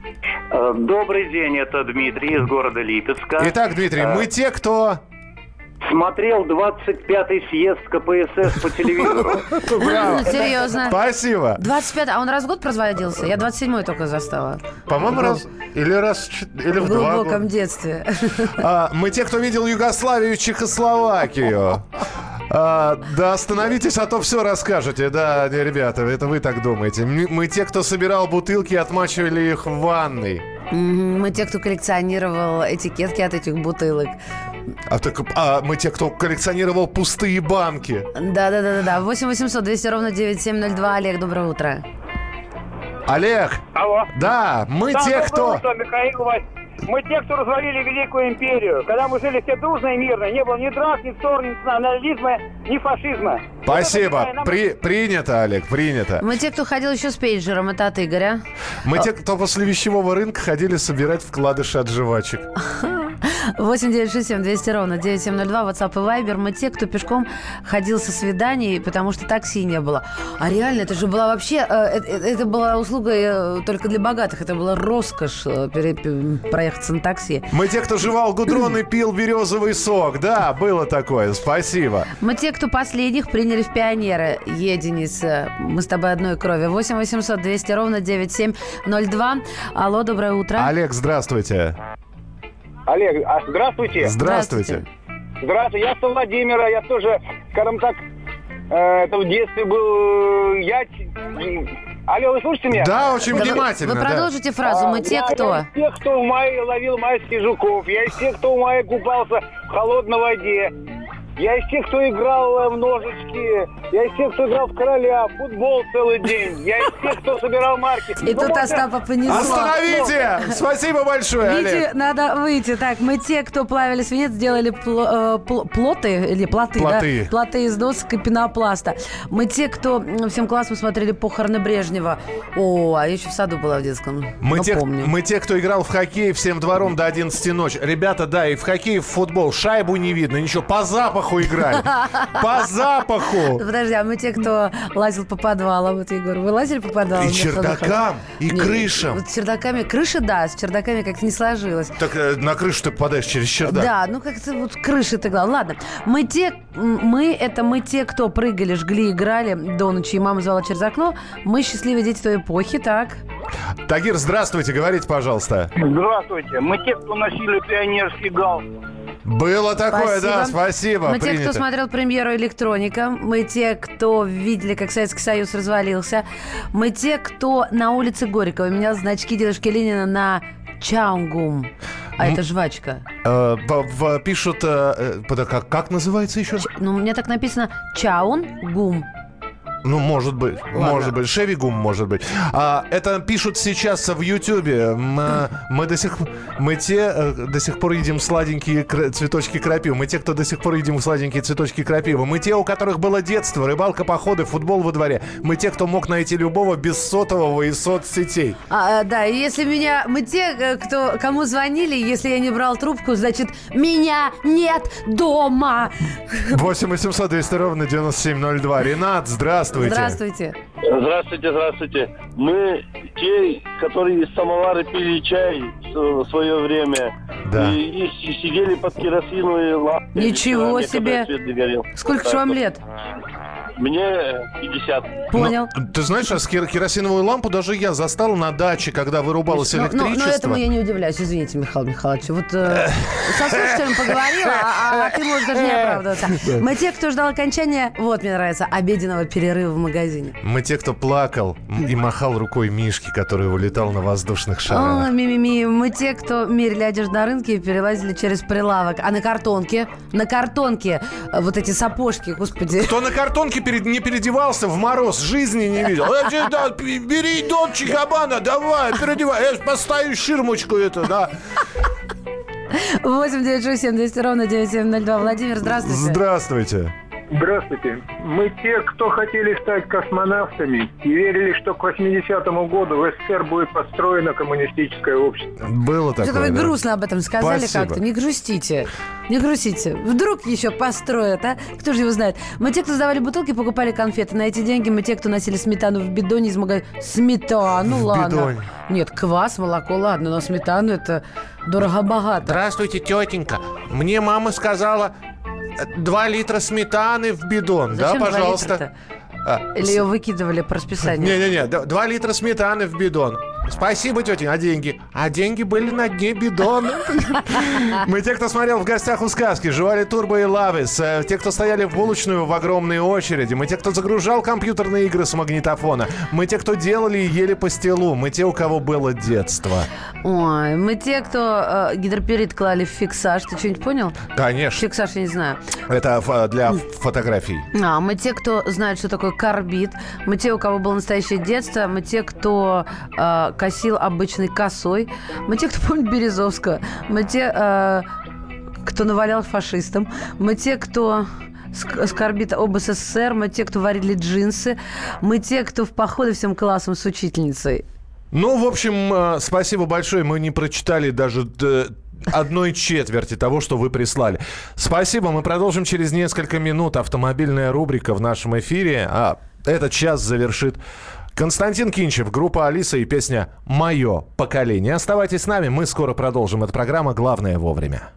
Добрый день, это Дмитрий из города Липецка. Итак, Дмитрий, мы те, кто... Смотрел двадцать пятый съезд КПСС по телевизору. Браво. Серьезно? Спасибо. двадцать пятый, а он раз в год производился? Я двадцать седьмой только застала. По-моему, раз... Или раз... Или в, в два глубоком года. детстве. А, мы те, кто видел Югославию и Чехословакию. А, да, остановитесь, а то все расскажете. Да, ребята, это вы так думаете. Мы те, кто собирал бутылки и отмачивали их в ванной. Мы те, кто коллекционировал этикетки от этих бутылок. А, так, а мы те, кто коллекционировал пустые банки. Да-да-да-да. восемь восемьсот двести ровно девяносто семь ноль два. Олег, доброе утро. Олег. Алло. Да, мы да, те, кто... Утро, Михаил Вась. Мы те, кто развалили Великую империю. Когда мы жили все дружно и мирно. Не было ни драк, ни ссор, ни национализма, ни фашизма. Спасибо. При, принято, Олег, принято. Мы те, кто ходил еще с пейджером. Это от Игоря. Мы те, кто после вещевого рынка ходили собирать вкладыши от жвачек. восемь девятьсот шестьдесят семь двести ровно девяносто семь ноль два. WhatsApp и Viber. Мы те, кто пешком ходил со свиданий, потому что такси не было. А реально, это же была вообще... Это, это была услуга только для богатых. Это была роскошь проехаться на такси. Мы те, кто жевал гудрон и пил березовый сок. Да, было такое. Спасибо. Мы те, кто последних приняли в пионеры. Единиц. Мы с тобой одной крови. восемь восемьсот двести ровно девяносто семь ноль два. Алло, доброе утро. Олег, здравствуйте. Олег, а, здравствуйте. Здравствуйте. Здравствуйте, я с Владимира, я тоже, скажем так, э, это в детстве был, я... Алло, вы слушаете меня? Да, очень да, внимательно. Вы да. продолжите фразу, мы а, те, я, кто... Я из тех, кто в мае ловил майских жуков, я из тех, кто в мае купался в холодной воде. Я из тех, кто играл в ножички, я из тех, кто играл в короля, в футбол целый день, я из тех, кто собирал марки. И тут Остапа понесло. Остановите! Спасибо большое, Вите, Олег. надо выйти. Так, мы те, кто плавили свинец, делали пло- э, пл- плоты, или плоты, Плоты. да? Плоты из досок и пенопласта. Мы те, кто всем классом смотрели похороны Брежнева. О, а я еще в саду была в детском. Мы Ну, те, помню. мы те, кто играл в хоккей всем двором до одиннадцати ночи. Ребята, да, и в хоккей, и в футбол. Шайбу не видно, ничего. По запаху играли. По запаху. Подожди, а мы те, кто лазил по подвалам. Вот, Егор, вы лазили по подвалам? И чердакам, и Не, крышам. Вот с чердаками, крыша, да, с чердаками как-то не сложилось. Так э, на крышу ты попадаешь через чердак. Да, ну как-то вот крыши ты главное. Ладно, мы те, м, мы, это мы те, кто прыгали, жгли, играли до ночи, и мама звала через окно. Мы счастливые дети той эпохи, так? Тагир, здравствуйте, говорите, пожалуйста. Здравствуйте. Мы те, кто носили пионерский галстук. Было такое, да, спасибо. Мы те, принято. кто смотрел премьеру «Электроника». Мы те, кто видели, как Советский Союз развалился. Мы те, кто на улице Горького менял значки дедушки Ленина на Чаунгум. А М- это жвачка. Э, в- в- пишут, э, э, пода- как, как называется еще? Ну, у меня так написано Чаунгум. Ну, может быть, Ладно. может быть, Шевигум, может быть. А, это пишут сейчас в Ютьюбе. Мы, мы до сих мы те э, до сих пор едим сладенькие кра- цветочки крапивы. Мы те, кто до сих пор едим сладенькие цветочки крапивы. Мы те, у которых было детство, рыбалка, походы, футбол во дворе. Мы те, кто мог найти любого без сотового и соцсетей. А, да, и если меня... Мы те, э, кто, кому звонили, если я не брал трубку, значит, меня нет дома. восемь восемьсот двести ровно девяносто семь ноль два. Ренат, здравствуйте. Здравствуйте. Здравствуйте, здравствуйте. Мы те, которые из самовара пили чай в свое время. Да. И, и сидели под керосиновой лампой. Ничего когда себе. свет не горел. Сколько Вот же вам так вот. лет? Мне пятьдесят. Понял. Ну, ты знаешь, а с кер- керосиновую лампу даже я застал на даче, когда вырубалось Ну, ну, электричество. ну, этому я не удивляюсь. Извините, Михаил Михайлович. Вот э, со слушателем поговорила, а, а ты можешь даже не оправдываться. Мы те, кто ждал окончания, вот мне нравится, обеденного перерыва в магазине. Мы те, кто плакал и махал рукой Мишки, который улетал на воздушных шарах. О, ми-ми-ми. Мы те, кто мерили одежду на рынке и перелазили через прилавок. А на картонке, на картонке э, вот эти сапожки, господи. Кто на картонке перед, не переодевался в мороз, жизни не видел. Э, э, да, бери Дольче Габбана, давай, переодевай. Я поставлю ширмочку эту, да. восемь девятьсот шестьдесят семь двести ровно девяносто семь ноль два. Владимир, здравствуйте. Здравствуйте. Здравствуйте. Мы те, кто хотели стать космонавтами и верили, что к восьмидесятому году в СССР будет построено коммунистическое общество. Было такое, Что-то вы да. грустно об этом сказали Спасибо. как-то. Не грустите. Не грустите. Вдруг еще построят, а? Кто же его знает? Мы те, кто сдавали бутылки, покупали конфеты. На эти деньги мы те, кто носили сметану в бидоне из магазина. Сметану, В ладно. бидоне. Нет, квас, молоко, ладно. Но сметану это дорого-богато. Здравствуйте, тетенька. Мне мама сказала два литра сметаны в бидон. Зачем да, два пожалуйста. литра-то? А, Или ее выкидывали по расписанию? Не-не-не, д- два литра сметаны в бидон. Спасибо, тетя. А деньги? А деньги были на дне бидона. Мы те, кто смотрел «В гостях у сказки», жевали турбо и лавис. э, Те, кто стояли в булочную в огромной очереди. Мы те, кто загружал компьютерные игры с магнитофона. Мы те, кто делали и ели пастилу. Мы те, у кого было детство. Ой, мы те, кто э, гидроперит клали в фиксаж. Ты что-нибудь понял? Конечно. Фиксаж я не знаю. Это ф- для фотографий. А, мы те, кто знает, что такое карбид. Мы те, у кого было настоящее детство. Мы те, кто э, косил обычной косой. Мы те, кто помнит Березовского. Мы те, э, кто навалял фашистам. Мы те, кто ск- скорбит об СССР. Мы те, кто варили джинсы. Мы те, кто в походы всем классом с учительницей. Ну, в общем, э, спасибо большое. Мы не прочитали даже э, одной четверти того, что вы прислали. Спасибо. Мы продолжим через несколько минут. Автомобильная рубрика в нашем эфире. А этот час завершит Константин Кинчев, группа «Алиса» и песня «Мое поколение». Оставайтесь с нами. Мы скоро продолжим. Это программа «Главное вовремя».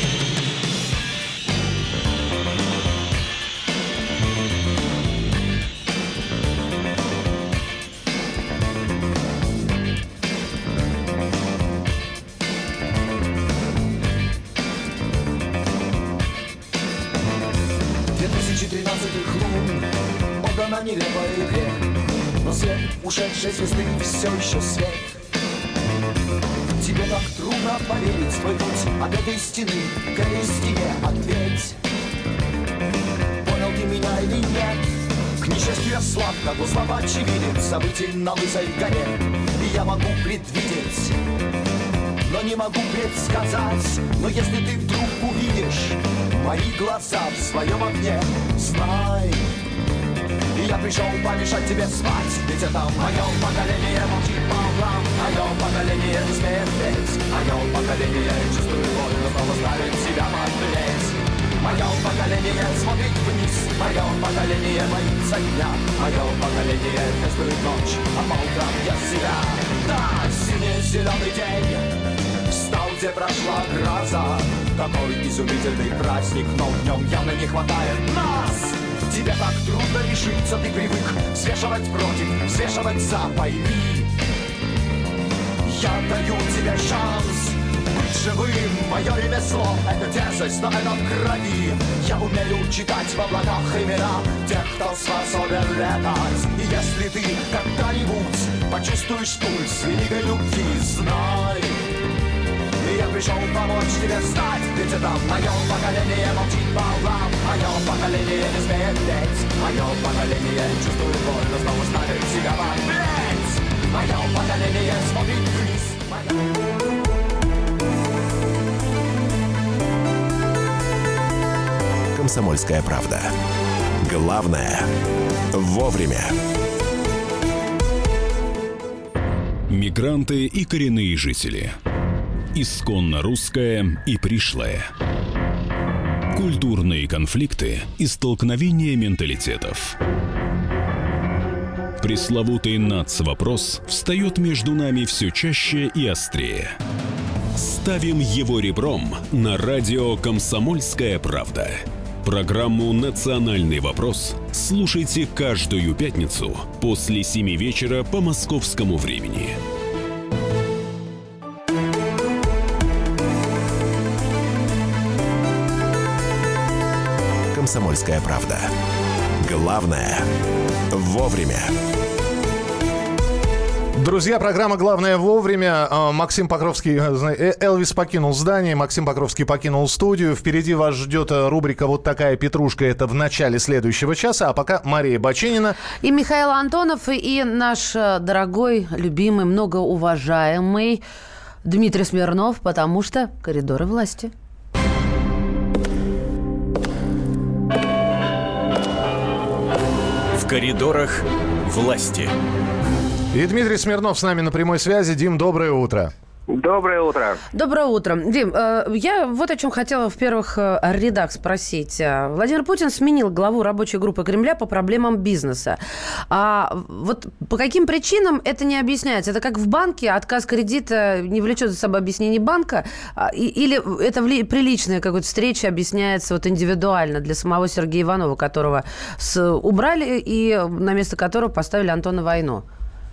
две тысячи тринадцатых лун, отдана нелепой игре, но свет ушедшей звезды все еще свет. Тебе так трудно поверить, твой путь от этой стены к этой стене ответь. Понял ты меня или нет? К несчастью я слаб, как у слова очевидец событий на лысой горе. И я могу предвидеть, но не могу предсказать. Но если ты вдруг увидишь мои глаза в своем окне, знай, я пришел помешать тебе спать. Ведь это мое поколение молчит по углам, мое поколение не смеет петь, мое поколение чувствует боль, но снова ставит себя подлеть. Мое поколение смотрит вниз, мое поколение боится дня, мое поколение тестует ночь, а по утрам я себя. Да, синий зеленый день встал, где прошла гроза. Такой изумительный праздник, но в нем явно не хватает нас. Тебе так трудно решиться, ты привык взвешивать против, взвешивать за, пойми. Я даю тебе шанс быть живым, мое ремесло — это дерзость, но это в крови. Я умею читать в облаках имена тех, кто способен летать. И если ты когда-нибудь почувствуешь пульс великой любви, знай, я пришел помочь тебе встать. Ведь это мое поколение молчит по углам, мое поколение не смеет петь, мое поколение чувствует боль, но снова ставит себя подлеть. Мое поколение смотрит вниз, мое... «Комсомольская правда». Главное – вовремя. Мигранты и коренные жители. Исконно русское и пришлое. Культурные конфликты и столкновения менталитетов. Пресловутый нацвопрос встает между нами все чаще и острее. Ставим его ребром на радио «Комсомольская правда». Программу «Национальный вопрос» слушайте каждую пятницу после семи вечера по московскому времени. «Комсомольская правда». Главное – вовремя. Друзья, программа «Главное вовремя». Максим Покровский, Элвис покинул здание, Максим Покровский покинул студию. Впереди вас ждет рубрика «Вот такая петрушка». Это в начале следующего часа. А пока Мария Баченина. И Михаил Антонов, и наш дорогой, любимый, многоуважаемый Дмитрий Смирнов, потому что коридоры власти. В коридорах власти. И Дмитрий Смирнов с нами на прямой связи. Дим, доброе утро. Доброе утро. Доброе утро. Дим, я вот о чем хотела в первых рядах спросить. Владимир Путин сменил главу рабочей группы Кремля по проблемам бизнеса. А вот по каким причинам это не объясняется? Это как в банке, отказ кредита не влечет за собой объяснение банка? Или это при личной какой-то встрече объясняется вот индивидуально для самого Сергея Иванова, которого с... убрали и на место которого поставили Антона Войну?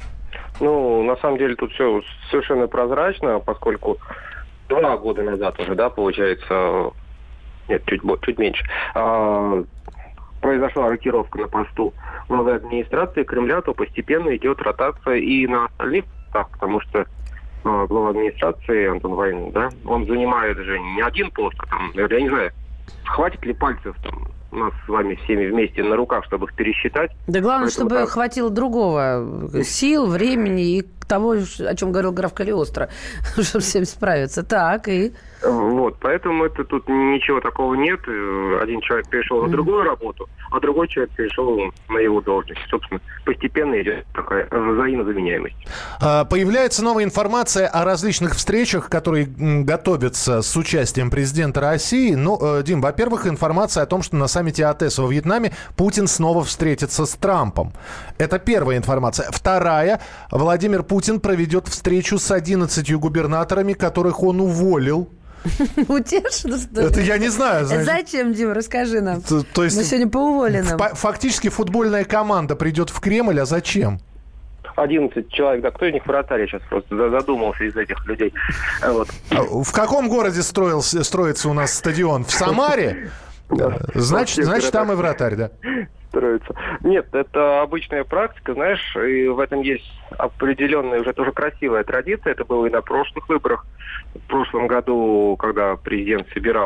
Ну, на самом деле тут все совершенно прозрачно, поскольку два года назад уже, да, получается, нет, чуть, чуть меньше, а, произошла рокировка на посту главы администрации Кремля, то постепенно идет ротация и на остальных постах, потому что а, глава администрации Антон Войн, да, он занимает же не один пост, а там, я не знаю, хватит ли пальцев там у нас с вами всеми вместе на руках, чтобы их пересчитать. Да главное, Поэтому чтобы так... хватило другого сил, времени и того, о чем говорил граф Калиостро, чтобы всем справиться. Так, и... Вот, поэтому это тут ничего такого нет. Один человек перешел на другую работу, а другой человек перешел на его должность. Собственно, постепенно идет такая взаимозаменяемость. Появляется новая информация о различных встречах, которые готовятся с участием президента России. Ну, Дим, во-первых, информация о том, что на саммите АТЭС во Вьетнаме Путин снова встретится с Трампом. Это первая информация. Вторая. Владимир Путин проведет встречу с одиннадцатью губернаторами, которых он уволил. Утешно, что ли? Это я не знаю. Знаешь. Зачем, Дим, расскажи нам. То, то есть мы сегодня по уволенным. Фактически футбольная команда придет в Кремль, а зачем? одиннадцать человек, да, кто из них вратарь? Я сейчас просто задумался из этих людей. Вот. В каком городе строился, строится у нас стадион? В Самаре? Значит, значит там и вратарь, да? Строится. Нет, это обычная практика, знаешь, и в этом есть определенная, уже тоже красивая традиция. Это было и на прошлых выборах. В прошлом году, когда президент собирал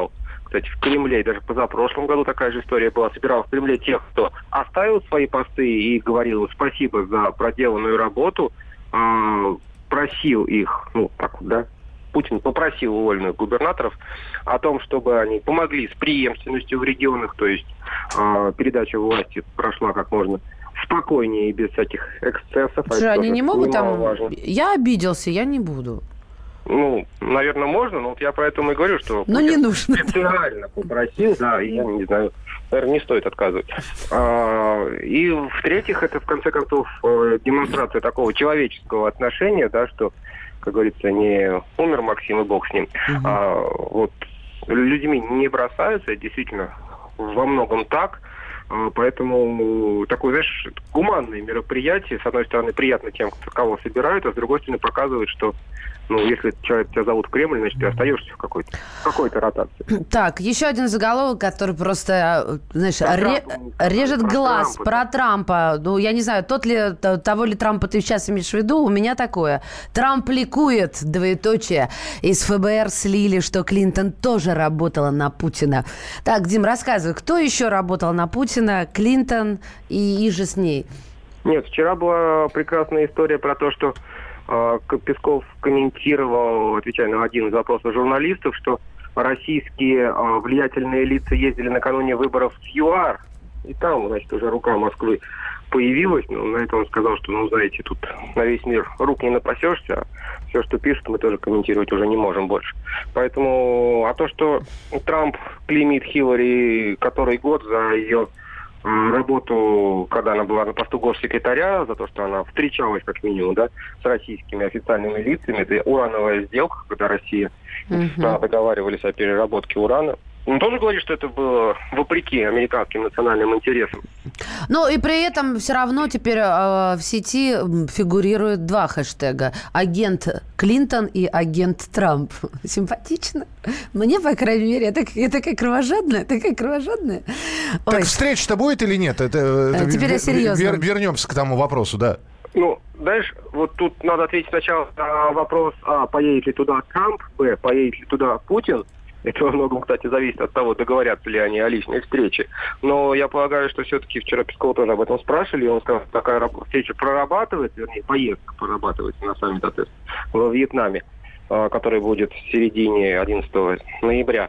кстати, в Кремле, даже позапрошлом году такая же история была, собирал в Кремле тех, кто оставил свои посты и говорил спасибо за проделанную работу, э, просил их, ну, так вот, да, Путин попросил уволенных губернаторов о том, чтобы они помогли с преемственностью в регионах, то есть э, передача власти прошла как можно спокойнее и без всяких эксцессов. Слушай, они не могут там... Я обиделся, я не буду. Ну, наверное, можно, но вот я поэтому и говорю, что... Но не нужно. Специально попросил, да, и я не знаю, наверное, не стоит отказывать. А, и в-третьих, это, в конце концов, демонстрация такого человеческого отношения, да, что, как говорится, не умер Максим и бог с ним, угу. а вот людьми не бросаются, действительно, во многом так. Поэтому такое, знаешь, гуманное мероприятие. С одной стороны, приятно тем, кого собирают, а с другой стороны, показывает, что, ну, если человек тебя зовут в Кремль, значит, ты остаешься в какой-то, в какой-то ротации. Так, еще один заголовок, который просто, знаешь, про ре- Трампа, режет про глаз. Трампа, Про Трампа. Ну, я не знаю, тот ли, того ли Трампа ты сейчас имеешь в виду, у меня такое. Трамп ликует, двоеточие. Из ФБР слили, что Клинтон тоже работала на Путина. Так, Дим, рассказывай, кто еще работал на Путина? Клинтон и иже с ней. Нет, вчера была прекрасная история про то, что э, Песков комментировал, отвечая на один из вопросов журналистов, что российские э, влиятельные лица ездили накануне выборов в ЮАР, и там, значит, уже рука Москвы появилась. Но на это он сказал, что, ну, знаете, тут на весь мир рук не напасешься, а все, что пишут, мы тоже комментировать уже не можем больше. Поэтому, а то, что Трамп клеймит Хиллари который год за ее работу, когда она была на посту госсекретаря, за то, что она встречалась, как минимум, да, с российскими официальными лицами. Это урановая сделка, когда Россия и США договаривались о переработке урана. Он тоже говорит, что это было вопреки американским национальным интересам. Ну и при этом все равно теперь э, в сети фигурируют два хэштега. Агент Клинтон и агент Трамп. Симпатично. Мне, по крайней мере, это, это как кровожадное, это как кровожадное. Так Ой. Встреча-то будет или нет? Это, это теперь в, я серьезно. Вер, вернемся к тому вопросу, да. Ну, знаешь, вот тут надо ответить сначала на вопрос, а, поедет ли туда Трамп, б, поедет ли туда Путин. Это во многом, кстати, зависит от того, договорятся ли они о личной встрече. Но я полагаю, что все-таки вчера Пескова тоже об этом спрашивали, и он сказал, что такая встреча прорабатывается, вернее, поездка прорабатывается на саммит во Вьетнаме, который будет в середине одиннадцатого ноября.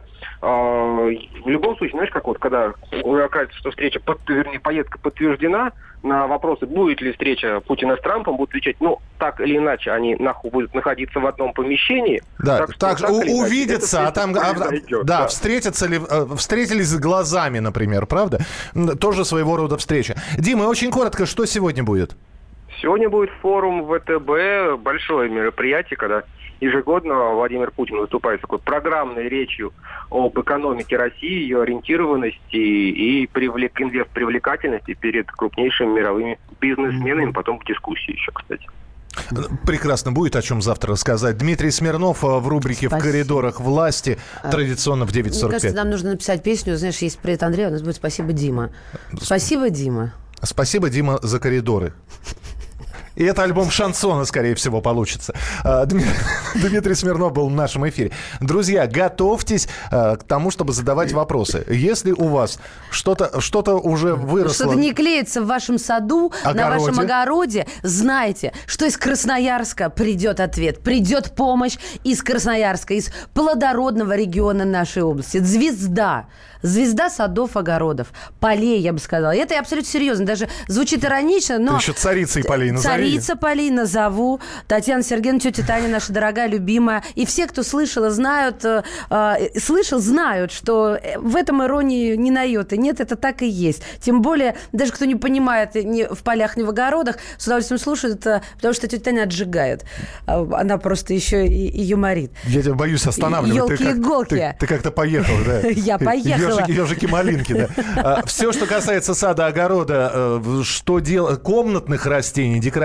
В любом случае, знаешь, как вот, когда окажется, что встреча, вернее, поездка подтверждена, на вопросы, будет ли встреча Путина с Трампом, будут отвечать, ну, так или иначе, они нахуй будут находиться в одном помещении. Да, так, так, что, так у, увидятся, а там, а, да, да, встретятся ли, встретились глазами, например, правда? Тоже своего рода встреча. Дима, очень коротко, что сегодня будет? Сегодня будет форум ВТБ, большое мероприятие, когда ежегодно Владимир Путин выступает с такой программной речью об экономике России, ее ориентированности и привлек, инвест-привлекательности перед крупнейшими мировыми бизнесменами, потом в дискуссии еще, кстати. Прекрасно, будет о чем завтра рассказать. Дмитрий Смирнов в рубрике Спасибо. «В коридорах власти», традиционно в девять сорок пять. Мне кажется, нам нужно написать песню, знаешь, есть «Привет, Андрей», у нас будет «Спасибо, Дима». Спасибо, Дима. Спасибо, Дима, за коридоры. И это альбом шансона, скорее всего, получится. Дмитрий Смирнов был в нашем эфире. Друзья, готовьтесь к тому, чтобы задавать вопросы. Если у вас что-то, что-то уже выросло... Что-то не клеится в вашем саду, огороде. На вашем огороде, знайте, что из Красноярска придет ответ. Придет помощь из Красноярска, из плодородного региона нашей области. Звезда. Звезда садов, огородов, полей, я бы сказала. Это абсолютно серьезно. Даже звучит иронично, но... Ты еще царицей полей назови. Царица полей назову. Татьяна Сергеевна, тетя Таня, наша дорогая, любимая. И все, кто слышал, знают, э, э, слышал, знают, что в этом иронии не на йоты. Нет, это так и есть. Тем более, даже кто не понимает ни в полях, ни в огородах, с удовольствием слушают, э, потому что тетя Таня отжигает. Она просто еще и, и юморит. Я тебя боюсь останавливать. Елки-иголки. Ты, ты, ты как-то поехала, да? Я поехала. Ежики-малинки, да. Все, что касается сада, огорода, что делать, комнатных растений, декоративных,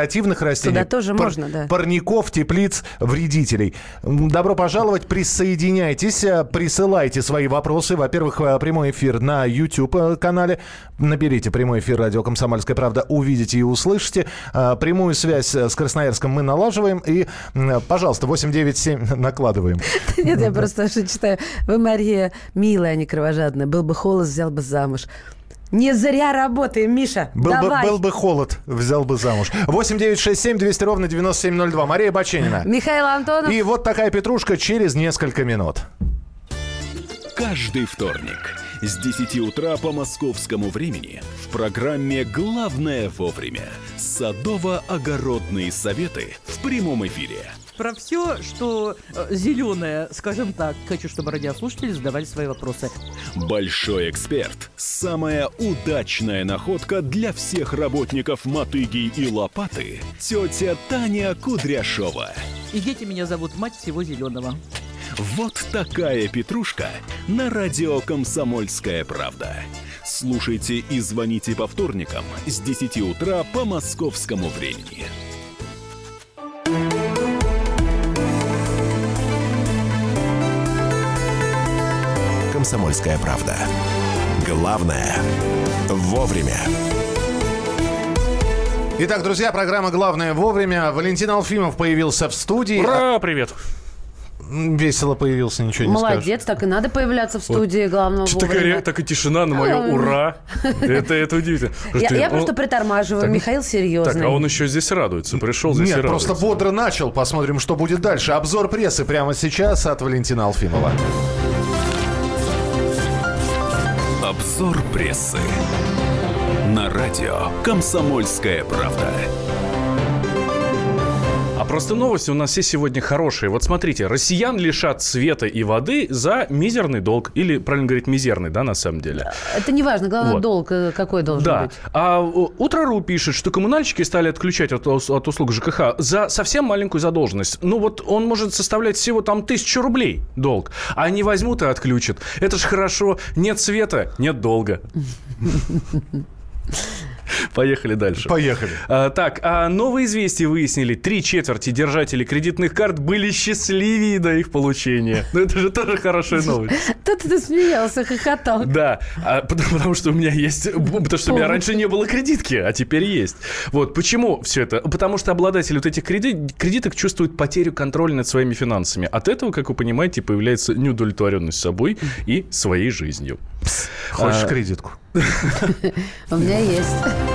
декоративных растений. Туда тоже пар- можно, да. Парников, теплиц, вредителей. Добро пожаловать, присоединяйтесь, присылайте свои вопросы. Во-первых, прямой эфир на YouTube-канале. Наберите прямой эфир «Радио Комсомольская правда», увидите и услышите. Прямую связь с Красноярском мы налаживаем. И, пожалуйста, восемь девять семь накладываем. Нет, я просто что читаю. Вы, Мария, милая, а не кровожадная. Был бы холод, взял бы замуж. Не зря работаем, Миша. Был Давай. бы, был бы холод, взял бы замуж. восемь девять шесть семь двести ровно девяносто семь ноль два. Мария Баченина. Михаил Антонов. И вот такая петрушка через несколько минут. Каждый вторник с десяти утра по московскому времени в программе «Главное вовремя» садово-огородные советы в прямом эфире. Про все, что э, зеленое, скажем так. Хочу, чтобы радиослушатели задавали свои вопросы. Большой эксперт. Самая удачная находка для всех работников мотыги и лопаты. Тетя Таня Кудряшова. И дети меня зовут мать всего зеленого. Вот такая петрушка на радио «Комсомольская правда». Слушайте и звоните по вторникам с десяти утра по московскому времени. «Комсомольская правда». Главное – вовремя. Итак, друзья, программа «Главное вовремя». Валентин Алфимов появился в студии. Ура, привет. Весело появился, ничего не скажешь. Молодец, так и надо появляться в студии вот. Главного вовремя. Такая, так и тишина на мое «ура». Это, это удивительно. Я, я просто притормаживаю. Так, Михаил серьезный. Так, а он еще здесь радуется. Пришел здесь Нет, и радуется. просто бодро начал. Посмотрим, что будет дальше. Обзор прессы прямо сейчас от Валентина Алфимова. Обзор прессы на радио «Комсомольская правда». А просто новости у нас все сегодня хорошие. Вот смотрите, россиян лишат света и воды за мизерный долг. Или, правильно говорить, мизерный, да, на самом деле. Это не важно, главное, вот. Долг какой должен да. быть. А Утро.ру пишет, что коммунальщики стали отключать от, от услуг ЖКХ за совсем маленькую задолженность. Ну вот он может составлять всего там тысячу рублей долг. А они возьмут и отключат. Это ж хорошо. Нет света, нет долга. Поехали дальше. Поехали. А, так, а новые известия выяснили, три четверти держателей кредитных карт были счастливее до их получения. Ну, это же тоже хорошая новость. Тут ты смеялся, хохотал. Да, а, потому, потому что у меня есть... Потому что у меня раньше не было кредитки, а теперь есть. Вот, почему все это? Потому что обладатели вот этих кредит, кредиток чувствуют потерю контроля над своими финансами. От этого, как вы понимаете, появляется неудовлетворенность собой и своей жизнью. Хочешь а, кредитку? У меня есть.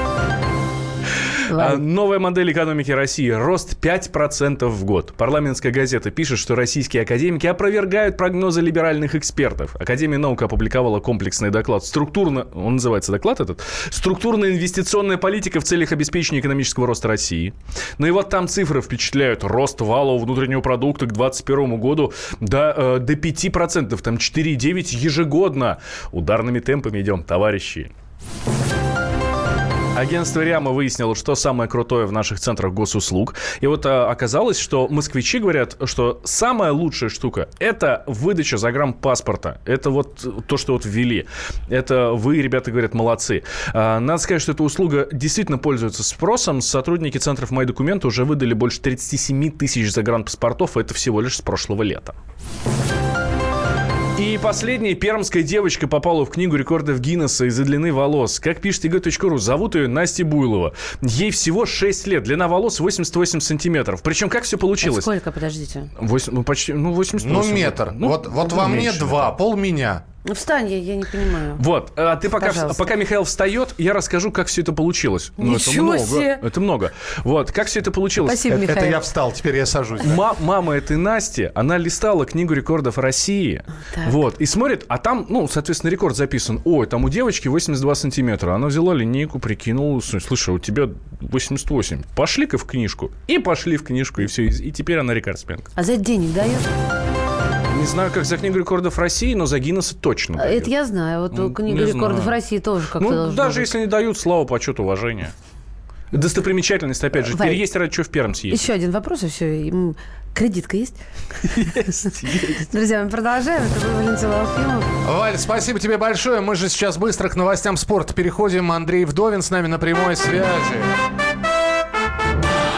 А, новая модель экономики России. Рост пять процентов в год. Парламентская газета пишет, что российские академики опровергают прогнозы либеральных экспертов. Академия наук опубликовала комплексный доклад. Структурно, он называется доклад этот. Структурная инвестиционная политика в целях обеспечения экономического роста России. Ну и вот там цифры впечатляют. Рост валового внутреннего продукта к двадцать первому году до, э, до пять процентов. Там четыре целых девять десятых ежегодно. Ударными темпами идем, товарищи. Агентство РИАМа выяснило, что самое крутое в наших центрах госуслуг. И вот а, оказалось, что москвичи говорят, что самая лучшая штука – это выдача загранпаспорта. Это вот то, что вот ввели. Это вы, ребята, говорят, молодцы. А, надо сказать, что эта услуга действительно пользуется спросом. Сотрудники центров «Мои документы» уже выдали больше тридцать семь тысяч загранпаспортов. Это всего лишь с прошлого лета. И последняя. Пермская девочка попала в книгу рекордов Гиннесса из-за длины волос. Как пишет и гэ точка ру, зовут ее Настя Буйлова. Ей всего шесть лет. Длина волос восемьдесят восемь сантиметров. Причем как все получилось? А сколько, подождите? восемь, ну, почти, ну, восемьдесят восемь. Ну, метр. Ну, вот вот во мне два, пол меня. Ну, встань, я, я не понимаю. Вот, а ты пока, пока Михаил встает, я расскажу, как все это получилось. Ну, Ничего это себе! много. Это много. Вот, как все это получилось. Спасибо, Михаил. Это я встал, теперь я сажусь. М- мама этой Насти, она листала книгу рекордов России. Так. Вот, и смотрит, а там, ну, соответственно, рекорд записан. Ой, там у девочки восемьдесят два сантиметра. Она взяла линейку, прикинула. Слушай, у тебя восемьдесят восемь. Пошли-ка в книжку. И пошли в книжку, и все. И теперь она рекордсменка. А за это денег дают? Не знаю, как за книгу рекордов России, но за Гиннесса точно дают. Это я знаю. Вот ну, книга рекордов знаю. России тоже как-то ну, должна даже быть. Если не дают, слава, почет, уважение. Достопримечательность, опять же. Валь, теперь есть ради чего в Пермь съездить. Еще один вопрос, и все. Кредитка есть? Есть, есть. Друзья, мы продолжаем. Это был Валентин Алфимов. Валь, спасибо тебе большое. Мы же сейчас быстро к новостям спорта переходим. Андрей Вдовин с нами на прямой связи.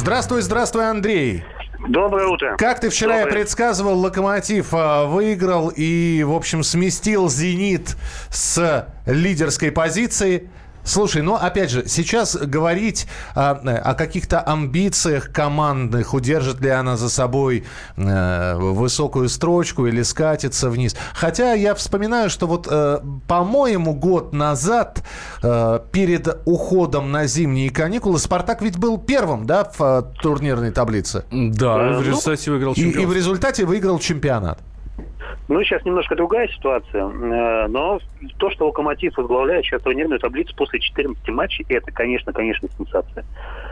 Здравствуй, здравствуй, Андрей. Доброе утро. Как ты вчера Доброе. и предсказывал, «Локомотив» выиграл и, в общем, сместил «Зенит» с лидерской позиции. Слушай, ну, опять же, сейчас говорить о, о каких-то амбициях командных, удержит ли она за собой э, высокую строчку или скатится вниз. Хотя я вспоминаю, что вот, э, по-моему, год назад, э, перед уходом на зимние каникулы, «Спартак» ведь был первым, да, в э, турнирной таблице? Да, в результате выиграл чемпионат. И, и в результате выиграл чемпионат. Ну, сейчас немножко другая ситуация, но то, что «Локомотив» возглавляет сейчас турнирную таблицу после четырнадцати матчей, это, конечно, конечно, сенсация.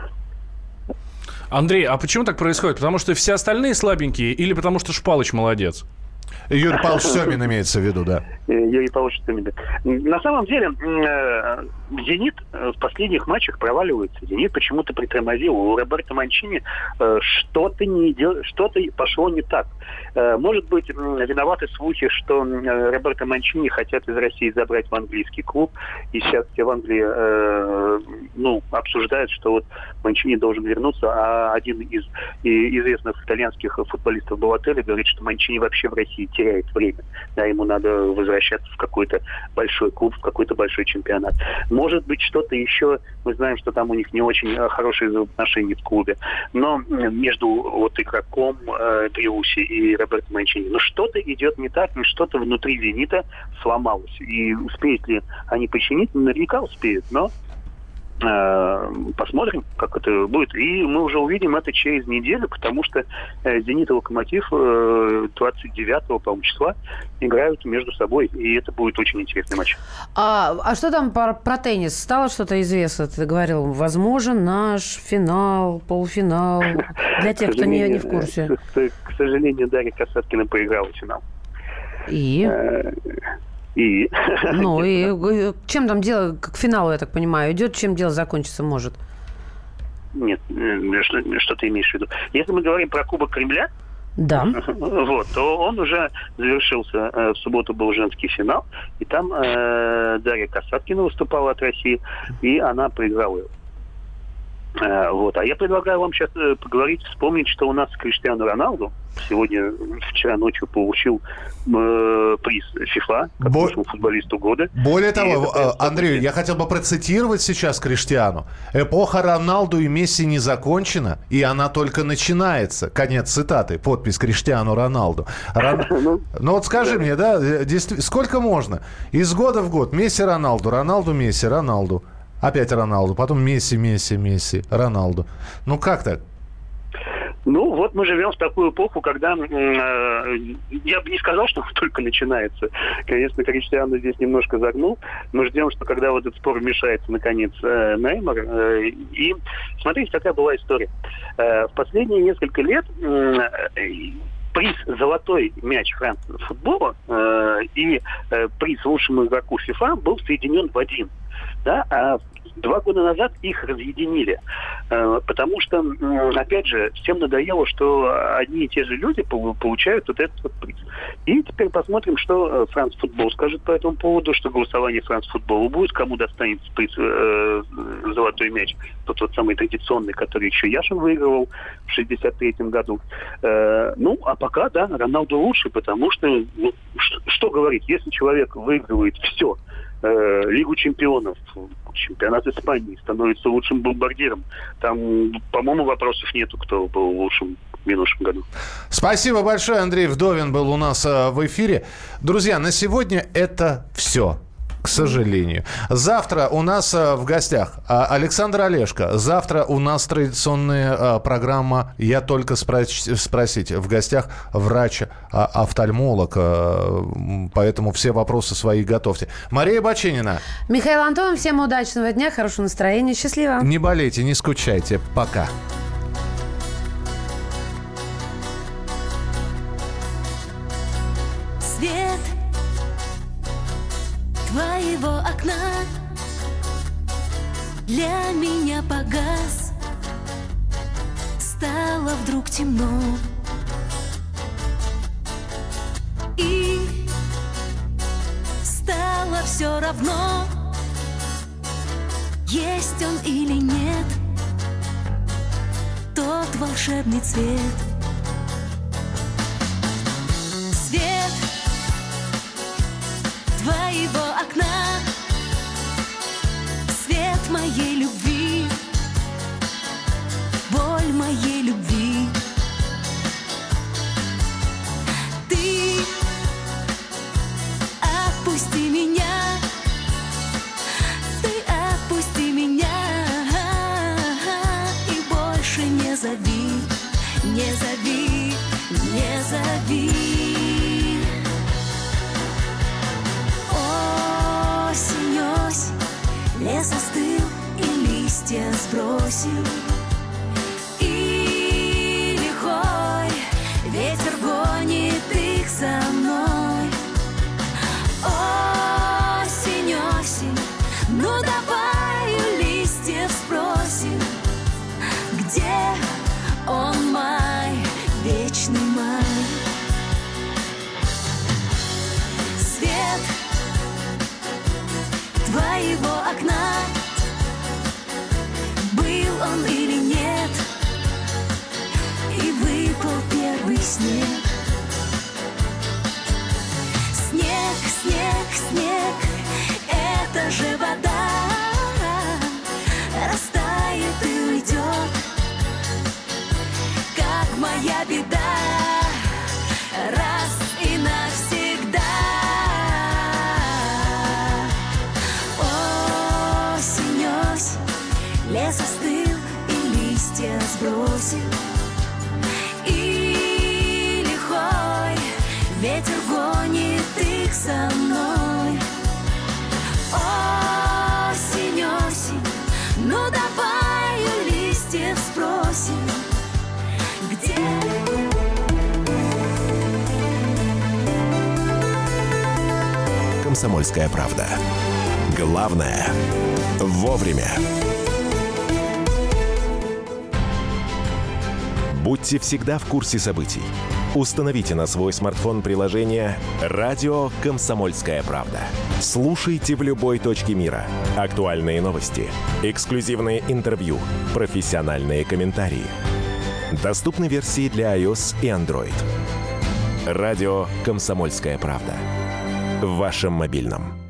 Андрей, а почему так происходит? Потому что все остальные слабенькие или потому что Шпалыч молодец? Юрий Павлович Семин имеется в виду, да. Юрий Павлович Семин. На самом деле, «Зенит» в последних матчах проваливается. «Зенит» почему-то притормозил. У Роберто Манчини что-то, не идет, что-то пошло не так. Может быть, виноваты слухи, что Роберто Манчини хотят из России забрать в английский клуб. И сейчас все в Англии ну, обсуждают, что вот Манчини должен вернуться. А один из известных итальянских футболистов Балотелли говорит, что Манчини вообще в России теряет время. Да, ему надо возвращаться в какой-то большой клуб, в какой-то большой чемпионат. Может быть, что-то еще. Мы знаем, что там у них не очень хорошие взаимоотношения в клубе. Но между вот игроком э, Триуси и Роберто Манчини, ну что-то идет не так, ну что-то внутри «Зенита» сломалось. И успеют ли они починить? Наверняка успеют, но посмотрим, как это будет. И мы уже увидим это через неделю, потому что «Зенит» и «Локомотив» двадцать девятого, по-моему, числа играют между собой. И это будет очень интересный матч. А, а что там про, про теннис? Стало что-то известно? Ты говорил, возможен наш финал, полуфинал. Для тех, кто не, не в курсе. К сожалению, Дарья Касаткина проиграла финал. И? И? Ну, и чем там дело, к финалу, я так понимаю, идет, чем дело закончиться может? Нет, что, что ты имеешь в виду? Если мы говорим про Кубок Кремля, да. Вот, то он уже завершился. В субботу был женский финал, и там э, Дарья Касаткина выступала от России, и она проиграла его. Вот. А я предлагаю вам сейчас поговорить, вспомнить, что у нас Криштиану Роналду сегодня, вчера ночью получил э, приз ФИФА как Бо... лучшему футболисту года. Более того, это, Андрей, я хотел бы процитировать сейчас Криштиану. Эпоха Роналду и Месси не закончена, и она только начинается. Конец цитаты. Подпись Криштиану Роналду. Ну вот скажи мне, да, сколько можно? Из года в год Месси, Роналду, Роналду, Месси, Роналду. Опять Роналду, потом Месси, Месси, Месси, Роналду. Ну как так? Ну, вот мы живем в такую эпоху, когда э, я бы не сказал, что только начинается. Конечно, Криштиану здесь немножко загнул. Мы ждем, что когда вот этот спор вмешается, наконец, э, Неймар. Э, и смотрите, какая была история. Э, в последние несколько лет э, приз «Золотой мяч» французского футбола э, и э, приз лучшему игроку ФИФА был соединен в один. Да, а два года назад их разъединили, э, потому что, э, опять же, всем надоело, что одни и те же люди получают вот этот вот приз. И теперь посмотрим, что France Football скажет по этому поводу, что голосование France Football будет, кому достанется приз э, «Золотой мяч», тот вот самый традиционный, который еще Яшин выигрывал в шестьдесят третьем году. Э, ну, а пока, да, Роналду лучше, потому что, ну, что, что говорить, если человек выигрывает все, Лигу чемпионов, чемпионат Испании, становится лучшим бомбардиром. Там, по-моему, вопросов нету, кто был лучшим в минувшем году. Спасибо большое. Андрей Вдовин был у нас в эфире. Друзья, на сегодня это все. К сожалению. Завтра у нас в гостях Александр Олешко. Завтра у нас традиционная программа «Я только спросить». В гостях врач-офтальмолог. Поэтому все вопросы свои готовьте. Мария Баченина. Михаил Антонов. Всем удачного дня, хорошего настроения. Счастливо. Не болейте, не скучайте. Пока. Свет твоего окна для меня погас. Стало вдруг темно, и стало все равно, есть он или нет. тот волшебный цвет. Свет твоего окна, свет моей любви, боль моей любви. Ты отпусти меня, ты отпусти меня, и больше не зови, не зови, не зови. Осень, осень, лес остыл и листья сбросил, и лихой ветер гонит их за мной. Осень, осень, ну давай у листьев спросим, где он май, вечный май. Свет твоего окна, был он или нет, и выпал первый снег. Снег, снег, снег, это же вода, растает и уйдет, как моя беда, раз и навсегда. Осень, осень, лес остыл и листья сбросил, и лихой ветер гонит их за мной. Осень, осень, ну давай у листьев спросим, где... «Комсомольская правда». Главное – вовремя. Будьте всегда в курсе событий. Установите на свой смартфон приложение «Радио Комсомольская правда». Слушайте в любой точке мира. Актуальные новости, эксклюзивные интервью, профессиональные комментарии. Доступны версии для iOS и Android. «Радио Комсомольская правда». В вашем мобильном.